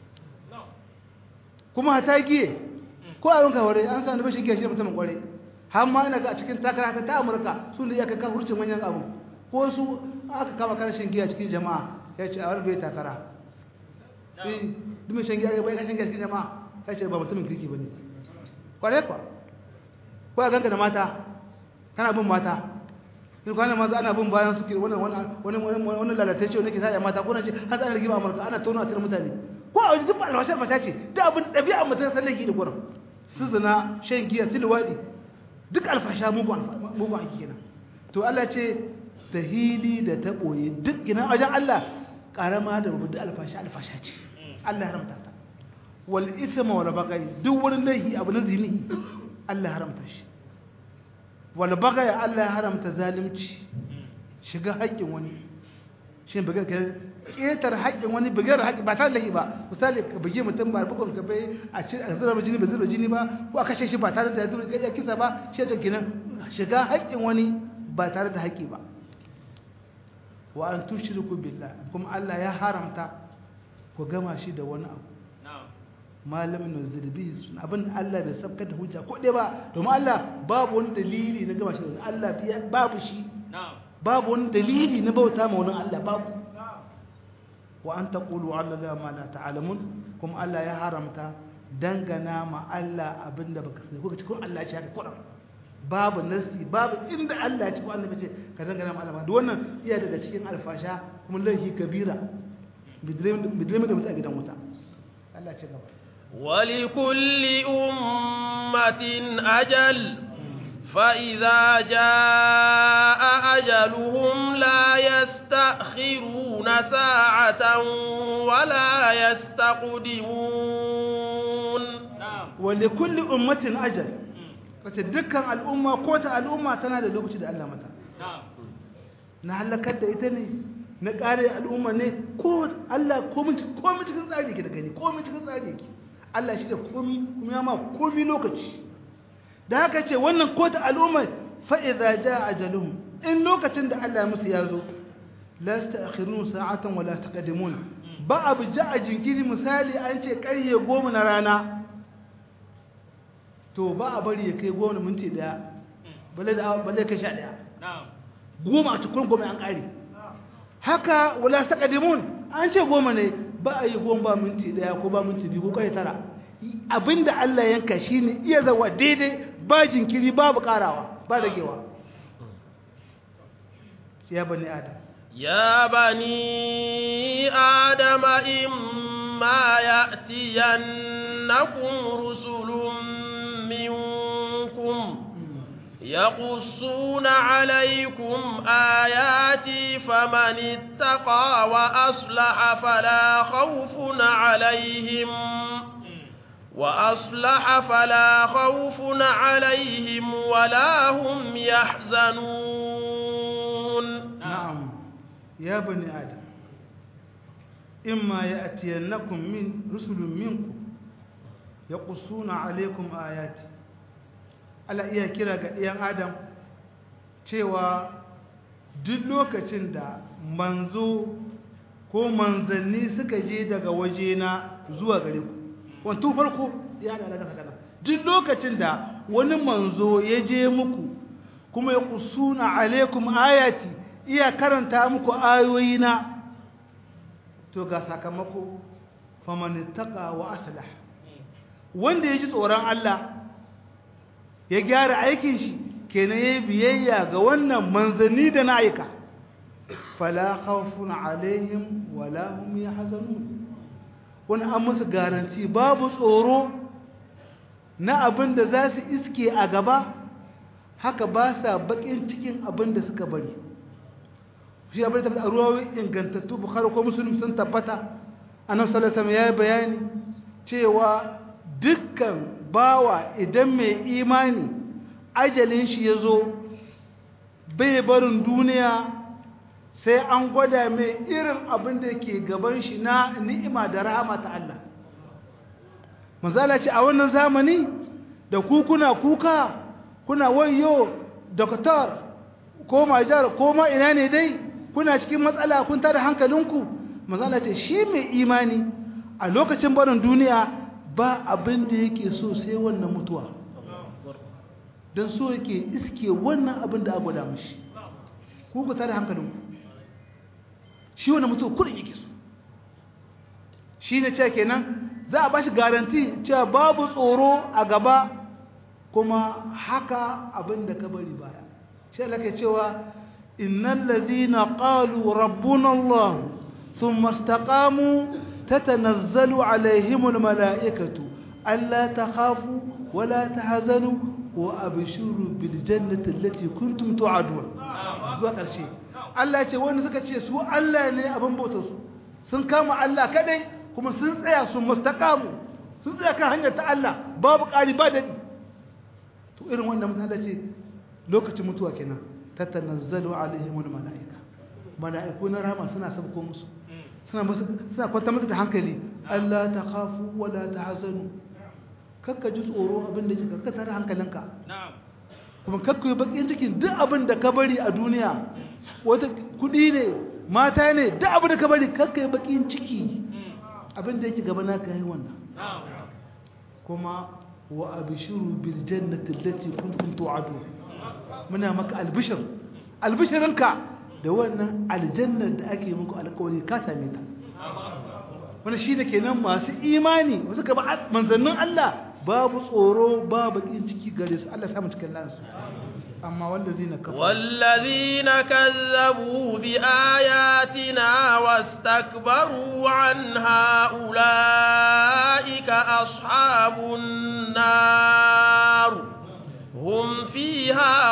kuma ta giye ko a ranka ware an sani bashi giya shi da mutumin kware har ma ina ga a cikin takara ta Amurka su ne ya kai hurcin manyan abu ko su aka kama karshen giya cikin jama'a ya ce a wani bai takara eh dumin shan giya bai kashin giya cikin jama'a ya ce ba mutumin kirki bane kware kwa ko a ganka da mata kana bin mata in kwana maza ana bin bayan suke wannan wannan wannan wannan lalatacce ne ke sa ya mata ko na ce har ana rigima Amurka ana tona a cikin mutane ko a wajen duk alwashar fata ce da abin ɗabi'a mutum san laifi da gurin su zina shan giya su luwaɗi duk alfasha mugun aiki kenan to Allah ce ta hili da ta ɓoye duk gina wajen Allah ƙarama da babu duk alfasha alfasha ce Allah haramta ta wal isma wal bagai duk wani laifi abu na zini Allah haramta shi wal bagai Allah haramta zalunci shiga haƙƙin wani shin baga ƙetar haƙƙin wani bigar haƙƙi ba tare da yi ba misali ka bige mutum ba bukon ka bai a ci a zura jini ba zura jini ba ko a kashe shi ba tare da zura kai kisa ba shi ta kinan shiga haƙƙin wani ba tare da haƙƙi ba wa an tushriku billah kuma Allah ya haramta ku gama shi da wani abu malamin nuzul bihi sun abin Allah bai sabka da hujja ko dai ba domin Allah babu wani dalili na gama shi da Allah babu shi babu wani dalili na bauta ma wani Allah babu wa an taqulu ala la ma la ta'lamun kuma Allah ya haramta dangana ma Allah abinda baka sani ko cikin Allah ya ce haka kuran babu nasi babu inda Allah ya ce ko annabi ce ka dangana ma Allah duk wannan iya daga cikin alfasha kuma laifi kabira bidrim bidrim da mutu a gidan wuta Allah ya ce gaba ولكل أمة أجل فإذا جاء أجلهم لا يستأخرون ساعة ولا يستقدمون ولكل أمة أجل فتذكر الأمة قوة الأمة تنادى لوكتي الله متى نهلكت إتني نقاري الأمة ne ko Allah komai komai cikin tsari yake da gani komai cikin tsari yake Allah shi da komai kuma ya ma komai lokaci da haka ce wannan ko ta al'umma fa idza jaa ajaluhum in lokacin da Allah musu ya zo la yasta'khirun sa'atan wa la taqdimun ba abu ja'a jinkiri misali an ce karye goma na rana to ba a bari ya kai goma minti daya balle da balle kai sha daya goma a cikin goma an kare haka wala taqdimun an ce goma ne ba a yi goma ba minti daya ko ba minti biyu ko kai tara abinda Allah yanka shine iya zawa daidai ba jinkiri babu karawa ba ragewa ya bani adam يا بني آدم إما يأتينكم رسل منكم يقصون عليكم آياتي فمن اتقى وأصلح فلا خوف عليهم وأصلح فلا خوف عليهم ولا هم يحزنون. نعم يا بني آدم إما يأتينكم من رسل منكم يقصون عليكم آياتي Allah iya kira ga ɗiyan Adam cewa duk lokacin da manzo ko manzanni suka je daga wajena zuwa gare ku wantun farko ya da daga sakana duk lokacin da wani manzo ya je muku kuma ya kusuna alaikum ayati iya karanta muku ayoyina to ga sakamako faman ittaqa wa aslah wanda ya ji tsoron Allah ya gyara aikin shi kenan yayi biyayya ga wannan manzanni da na aika fala khawfun alaihim wala hum yahzanun wani an musu garanti babu tsoro na abin da za su iske a gaba haka ba sa bakin cikin abin da suka bari shi abin da tabbata a ruwawi ingantattu bukhari ko muslim sun tabbata annabi sallallahu alaihi wasallam ya bayani cewa dukkan bawa idan mai imani ajalin shi ya zo bai barin duniya sai an gwada mai irin abin da ke gaban shi na ni'ima da rahama ta Allah manzala ce a wannan zamani da ku kuna kuka kuna wayo doktor ko majar ko ma ina ne dai kuna cikin matsala kun tada hankalinku manzala ce shi mai imani a lokacin barin duniya ba abin da yake so sai wannan mutuwa don so yake iske wannan abin da abu da mashi ku ku tare hankalinku shi wannan mutuwa kudin yake so shi ne cewa kenan za a ba shi garanti cewa babu tsoro a gaba kuma haka abin da ka bari baya shi lake cewa innal ladhina qalu rabbuna allah thumma istaqamu tatanazzalu alaihimul malaikatu alla takhafu wala tahzanu wa abshiru bil jannati allati kuntum tu'adun zuwa karshe Allah ce wanda suka ce su Allah ne abin bautar su sun kama Allah kadai kuma sun tsaya su mustaqamu sun tsaya kan hanyar ta Allah babu ƙari ba dadi to irin wannan mutum Allah ce lokacin mutuwa kenan tatanazzalu alaihimul malaika malaiku na rahama suna sabko musu suna musu suna kwanta musu da hankali Allah ta khafu wala tahzanu kakka ji tsoro abin da kika ka tare hankalinka na'am kuma kakka yi bakin cikin duk abin da ka bari a duniya wata kudi ne mata ne duk abin da ka bari kakka yi bakin ciki abin da yake gaba naka yi wannan na'am kuma wa abshiru bil jannati allati kuntum tu'adun muna maka albishir albishirinka da wannan aljannar da ake muku alƙawari ka same ta wannan shine kenan masu imani wasu gaba manzannin Allah babu tsoro babu bakin ciki gare su Allah ya samu cikin lansu amma wallazina kafaru wallazina kazzabu bi ayatina wastakbaru anha ulaika ashabun nar hum fiha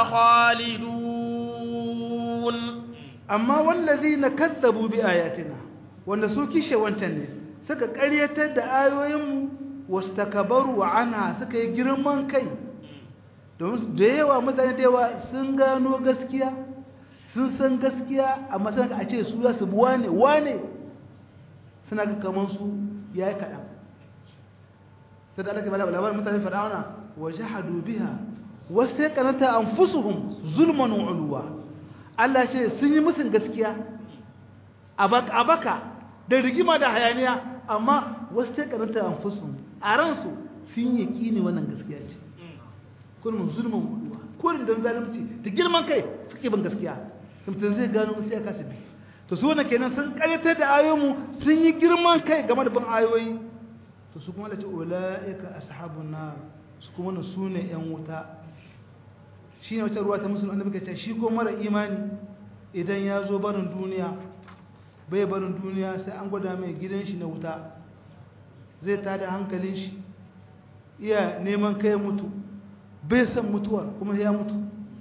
khalidun amma wallazina kazzabu bi ayatina wanda su kishe wancan ne suka ƙaryatar da ayoyinmu wastakbaru anha suka yi girman kai don da yawa mutane da yawa sun gano gaskiya sun san gaskiya amma sai a ce su za su bi wane wane suna ga kaman su yayi kadan sai da Allah ke bada labarin mutane fir'auna wa jahadu biha wastaqanata anfusuhum zulman wa ulwa Allah ce sun yi musun gaskiya abaka abaka da rigima da hayaniya amma wastaqanata anfusuhum a ransu sun yi ne wannan gaskiya ce kullum zulman wa ulwa kullum dan zalunci da girman kai suke bin gaskiya mutum zai gano gaskiya kasu bi to su wannan kenan sun karyatar da ayoyinmu sun yi girman kai game da bin ayoyi to su kuma lati ulaika ashabun nar su kuma su ne yan wuta shine wata ruwa ta musulmi annabi kace shi ko mara imani idan ya zo barin duniya bai barin duniya sai an gwada mai gidan shi na wuta zai tada hankalin shi iya neman kai mutu bai san mutuwar kuma ya mutu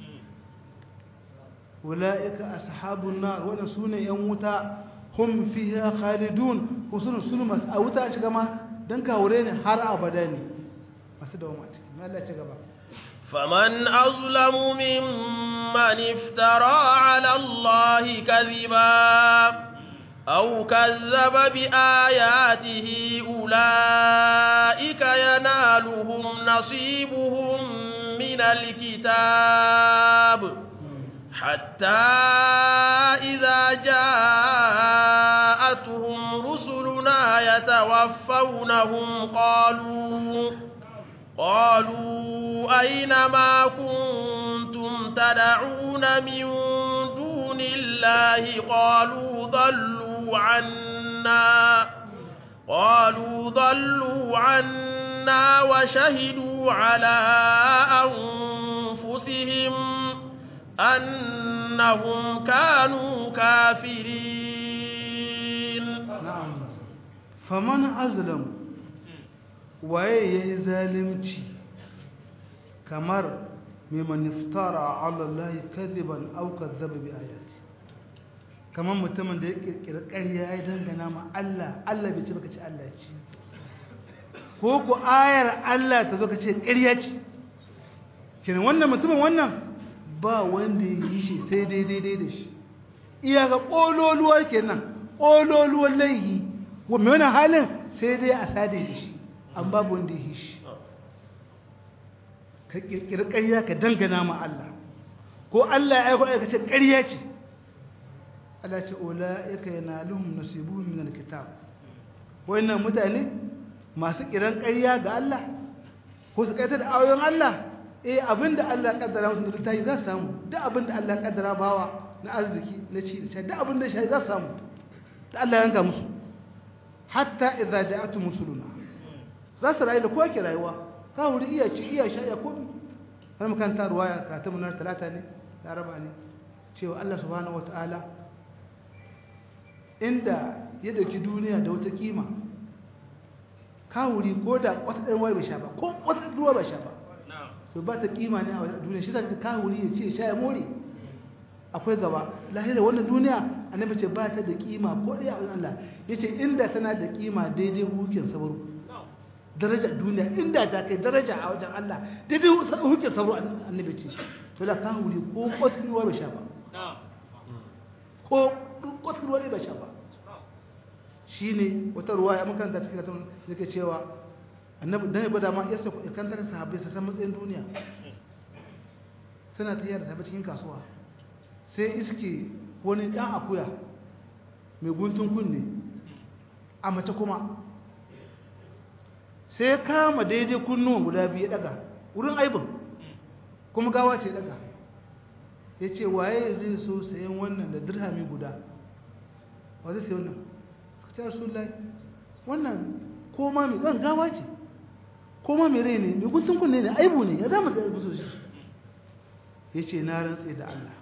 ulaika ashabun nar wannan sune yan wuta hum fiha khalidun kusun sulmas a wuta ci gama dan kawure ne har abada ne masu dawo mata mai Allah ya ci gaba faman azlamu mimman iftara ala Allah kadhiba aw kazzaba bi ayatihi ulaika yanaluhum nasibuhum min alkitab حتى إذا جاءتهم رسلنا يتوفونهم قالوا قالوا أين ما كنتم تدعون من دون الله قالوا ضلوا عنا قالوا ضلوا عنا وشهدوا على أنفسهم أنهم كانوا كافرين نعم فمن أظلم وأي ظالمتي كمر ممن افترى على الله كذبا أو كذب بآياته كما متمن da yake kirkariya ya dangana ma Allah Allah bai ce baka ce Allah ce ko ko ayar Allah ta zo ka ce ƙarya ce kenan wannan mutumin wannan ba wanda ya yi shi sai daidai da shi iya ga ƙololuwar kenan ƙololuwar laihi wa mai wani halin sai dai a sade da shi an babu wanda ya yi shi ka ƙirƙiri ƙarya ka dangana ma Allah ko Allah ya aiko aika ce ƙarya ce Allah ce ula'ika yanaluhum nasibuhum min alkitab wannan mutane masu ƙiran ƙarya ga Allah ko su kaita da ayoyin Allah eh abinda Allah ya kaddara musu da tayi za su samu duk abinda Allah ya kaddara bawa na arziki na ci da sha duk abinda shi za su samu da Allah ya yanka musu hatta idza ja'atu musuluna za su rayu da ko ke rayuwa ka wuri iya ci iya sha ya komi har mu kan ta ruwaya karatu mun talata ne laraba ne cewa Allah subhanahu wataala inda ya dauki duniya da wata kima ka wuri ko da wata ɗan wani bai sha ba ko wata ruwa bai sha ba to ba ta kima ne a duniya shi zaka kahuri ya ce sha ya more akwai gaba lahira wannan duniya annabi ce ba ta da kima ko dai a wajen Allah yace inda tana da kima daidai hukin sabro daraja duniya inda ta kai daraja a wajen Allah daidai hukin sabro annabi ce to la kahuri ko kwatruwa bai sha ba ko kwatruwa bai sha ba shine wata ruwaya mun karanta cikin katon yake cewa annabi dan ya gwada ma yasa kantar sahabbai su san matsayin duniya suna tayar da cikin kasuwa sai iske wani dan akuya mai guntun kunne a mace kuma sai ya kama daidai kunnuwan guda biyu ya daga wurin aibin kuma gawa ce daga ya ce waye zai so sayan wannan da dirhami guda wa zai sayi wannan suka ce rasulullahi wannan koma mai ɗan gawa ce koma mai rai ne mai guntun kunne ne aibu ne ya zama tsaye musu shi ya ce na rantse da Allah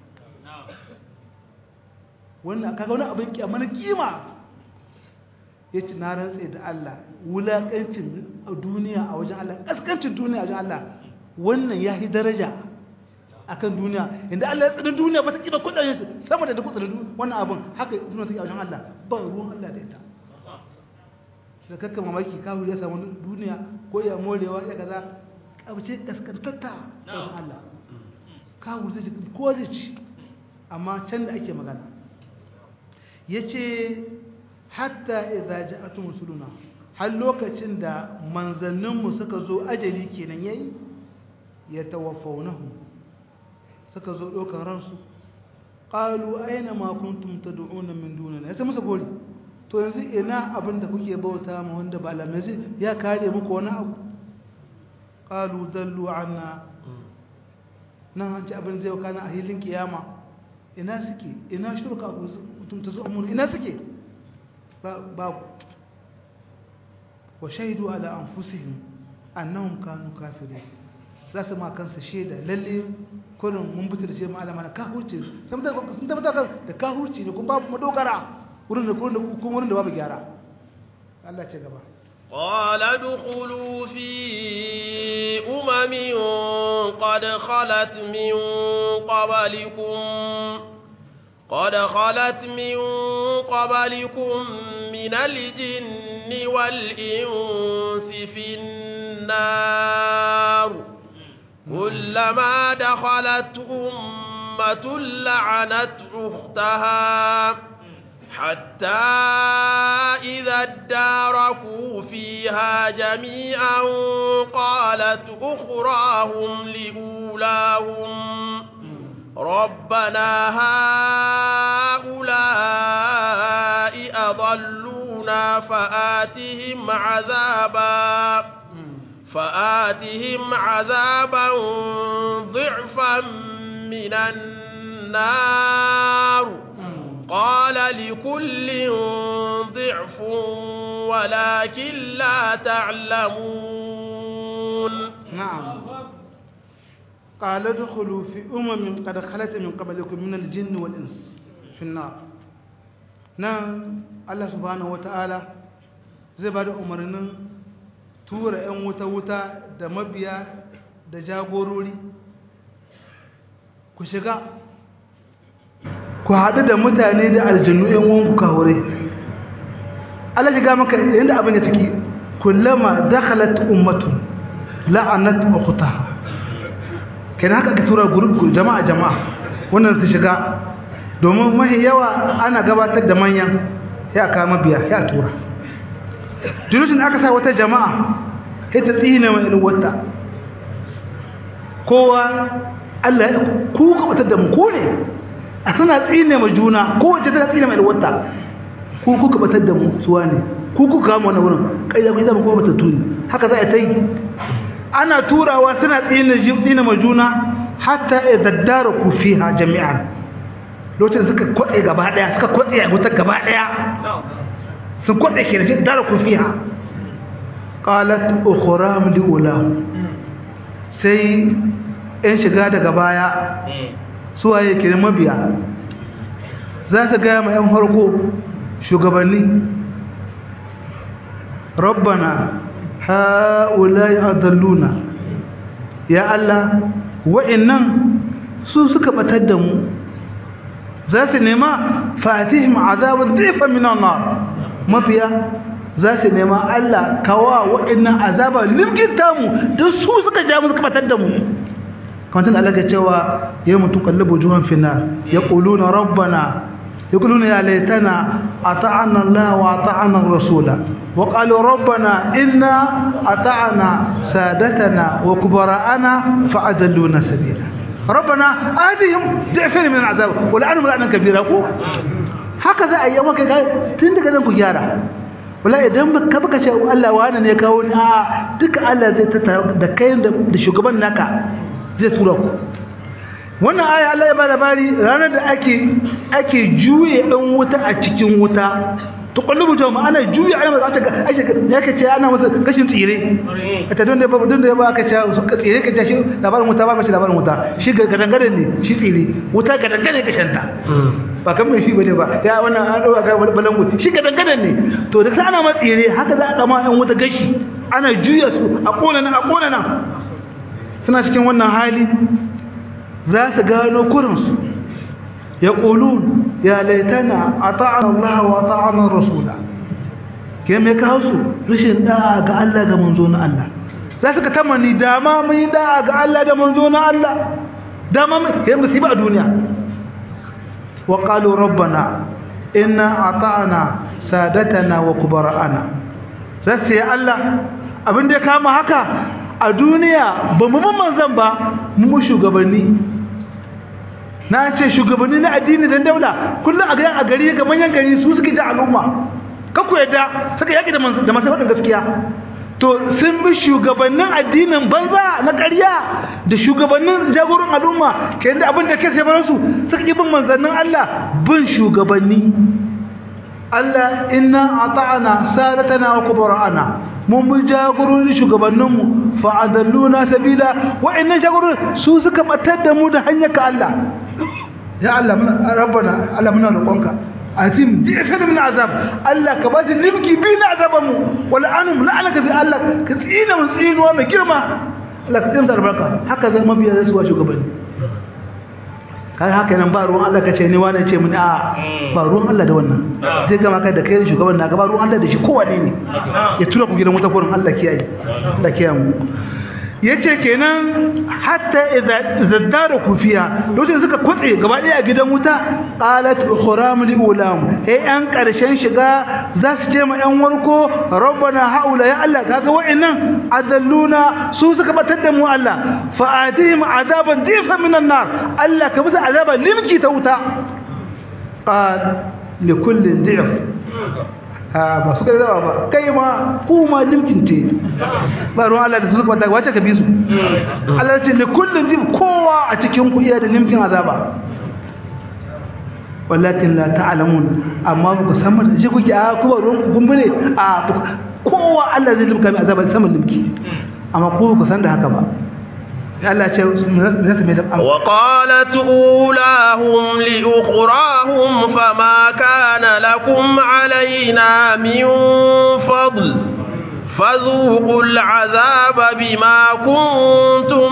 wannan kaga wani abin kyamma na kima ya ce na rantse da Allah wulaƙancin duniya a wajen Allah ƙasƙancin duniya a wajen Allah wannan ya yi daraja a kan duniya inda Allah ya tsanin duniya ba ta ƙiba kudayen su sama da duk tsanin wannan abin haka duniya take a wajen Allah ba ruwan Allah da ita da kakka mamaki kawo ya samu duniya ko ya morewa ya kaza ƙabce ƙasƙantatta a wajen Allah kawo zai ci ko zai ci amma can da ake magana ya ce hatta idza ja'atu musuluna har lokacin da manzanninmu suka zo ajali kenan yayi yatawaffawnahum suka zo dokan ransu qalu aina ma kuntum tad'una min dunina sai musu gori to yanzu ina abinda kuke bauta ma wanda ba Allah mai ya kare muku wani abu qalu dallu anna nan an ci abin zai kana a hilin kiyama ina suke ina shurka kuntum tazumun ina suke ba ba wa shahidu ala anfusihim annahum kanu kafirin za su ma kansu shaida lalle kullum mun fitar da shi malama na kahurci sun tabbata da kahurci ne kun babu madogara wurin da kullum kun wurin da babu gyara Allah ce gaba qala dukhulu fi umamin qad khalat min qablikum قد خلت من قبلكم من الجن والإنس في النار كلما دخلت أمة لعنت أختها حتى إذا اداركوا فيها جميعا قالت أخراهم لأولاهم ربنا هؤلاء أضلونا فآتهم عذابا فآتهم عذابا ضعفا من النار قال لكل ضعف ولكن لا تعلمون نعم قال ادخلوا في أمم قد خلت من قبلكم من الجن والإنس في النار نعم الله سبحانه وتعالى zai ba da umarnin tura 'yan wuta-wuta da mabiya da jagorori ku shiga ku haɗu da mutane da aljannu 'yan wanku kawure Allah shiga maka yadda abin da ciki kullama dakhalat ummatun la'anat ukhtaha kenan haka aka tura group jama'a jama'a wannan su shiga domin mahi yawa ana gabatar da manyan ya kama biya ya tura durushin aka sa wata jama'a sai ta tsine mai ilwata kowa Allah ya ku gabatar da mu ko ne a sana tsine mai juna kowace tana tsine mai ilwata ku ku gabatar da mu suwa ne ku ku kama wannan wurin kai da kai da mu kuma bata tuni haka za a ta yi ana turawa suna tsina tsina majuna hatta idaddaraku fiha jami'an lokacin suka kwade gaba daya suka kwade a wutar gaba daya sun kwade ke da daraku fiha qalat ukhram li ulam sai in shiga daga baya suwaye ke mabiya za su ga mai yan harko shugabanni rabbana ha'ulai adalluna ya Allah wa'annan su suka batar da mu za su nema fatihim azaban dhifan minan nar mafiya za su nema Allah kawa wa'annan azaba limkinta mu dan su suka ja mu suka batar da mu kamar tana Allah ga cewa ya mutu kallabu juhan finnar yaquluna rabbana يقولون يا ليتنا أطعنا الله وأطعنا الرسول وقالوا ربنا إنا أطعنا سادتنا وكبراءنا فأدلونا سبيلا ربنا آتهم ضعفين من العذاب ولعنهم لعنا كبيرا هكذا أيامك قال تندك أنك جارة ولا idan ka baka ce Allah wani ne kawo ni a duka Allah zai tattara da kai da shugaban naka zai tura ku wannan aya Allah ya bada bari ranar da ake ake juye dan wuta a cikin wuta to kullu jama'a ana juye ana za ta ake yake ce ana masa kashin tsire ta don da ba don da ba aka ce su tsire ka ce shi labarin wuta ba ba shi labarin wuta shi ga gadangare ne shi tsire wuta gadangare ka shanta ba kan mai shi bane ba ya wannan an dauka ga balangu shi gadangare ne to da sai ana ma tsire haka za a kama yan wuta gashi ana juye su a kona nan a kona nan suna cikin wannan hali za su gano kurinsu ya ƙulun ya laitana a ta'an Allah wa ta'anar rasula ke mai kawo su rashin da'a ga Allah ga manzo na Allah za su ka tamani dama mun yi da'a ga Allah da manzo na Allah dama mun yi musiba a duniya wa ƙalu rabbana inna a ta'ana sadatana wa kubara'ana za su yi Allah abin da ya kama haka a duniya ba mu bin manzon ba mu shugabanni na ce shugabanni na addini dan daula kullum a gari a gari ga manyan gari su suke ji al'umma kaku yadda suka yaki da manzon da masu faɗin gaskiya to sun bi shugabannin addinin banza na ƙarya da shugabannin jagoran al'umma ke yadda abin da ke sai bar su suka yi bin manzannin Allah bin shugabanni Allah inna ata'ana sadatana wa kubara'ana mun bi jagororin shugabanninmu fa adalluna sabila wa'annan jagororin su suka batar da mu da hanyar ka Allah ya Allah rabbana Allah muna roƙonka atim di'fan min azab Allah ka bashi limki bi na azaban mu wal anum la'anaka bi Allah ka tsina mun tsinuwa mai girma Allah ka tsina albarka haka zai mabiya zai su wa shugabanni kai haka nan ba ruwan Allah kace ni wani ce mun a ba ruwan Allah da wannan zai gama kai da kai shugaban na ga ba ruwan Allah da shi kowane ne ya tura ku gidan wuta gurin Allah kiyaye Allah kiyaye mu yace kenan hatta idza zaddara kufiya lokacin suka kutse gaba daya a gidan wuta qalat khuram li ulam eh an karshen shiga za su ce ma yan warko rabbana haula ya Allah kaga wa'annan adalluna su suka batar da mu Allah fa atihim azaban difa minan nar Allah ka musu azaban limki ta wuta qal li kullin dif ha ba su kai zawa ba kai ma kuma limkin ce ba ruwan Allah da su suka wace ka bi su Allah ce ne kullun jin kowa a cikin ku iya da limkin azaba walakin la ta'lamun amma ba ku san da ji kuke a kuma ruwan ku gumbune a kowa Allah zai limka mai azaba saman limki amma ku ku san da haka ba وقالت أولاهم لأخراهم فما كان لكم علينا من فضل فذوقوا العذاب بما كنتم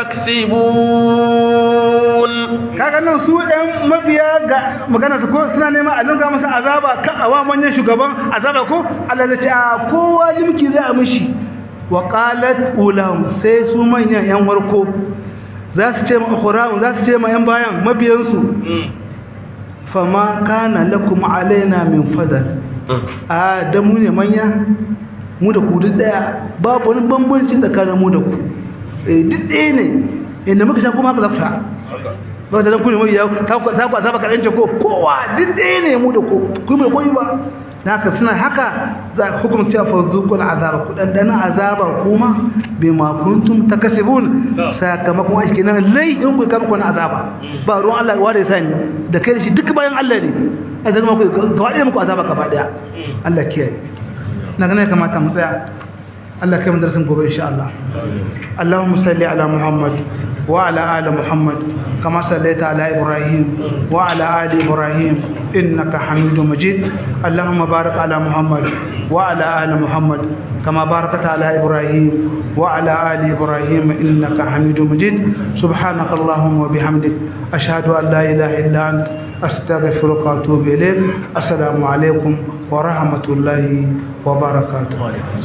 تكسبون kaga nan su ɗan mabiya ga magana su ko suna nema a dinga masa azaba kan awa manyan shugaban azaba ko Allah ya ce a kowa limki zai a mishi wa qalat ulam sai su manyan yan warko za su ce ma ukhrawu za su ce ma yan bayan mabiyansu fama kana lakum alaina min fadal a da mu ne manya mu da ku duk daya babu wani bambanci tsakanin mu da ku eh duk ɗaya ne inda muka sha kuma haka za ku sha ba da ku ne mabiya ta ku ta ku azaba karance ko kowa duk ɗaya ne mu da ku ku mu koyi ba haka suna haka za hukumci fa zuqul azaba ku dan dana azaba kuma bima kuntum takasibun sakamakon aiki nan lai in ku kama kuna azaba ba ruwan Allah ware sani da kai shi duk bayan Allah ne azaba ku gaba muku azaba gaba daya Allah kiyaye na ganin kamata mu tsaya Allah kai mu darasin gobe insha Allah Allahumma salli ala Muhammad wa ala ali Muhammad kama sallaita ala Ibrahim wa ala ali Ibrahim innaka Hamidum Majid Allahumma barik ala Muhammad wa ala ali Muhammad kama barakta ala Ibrahim wa ala ali Ibrahim innaka Hamidum Majid subhanaka Allahumma wa bihamdik ashhadu an la ilaha illa anta astaghfiruka wa atubu ilayk assalamu alaikum wa rahmatullahi wa barakatuh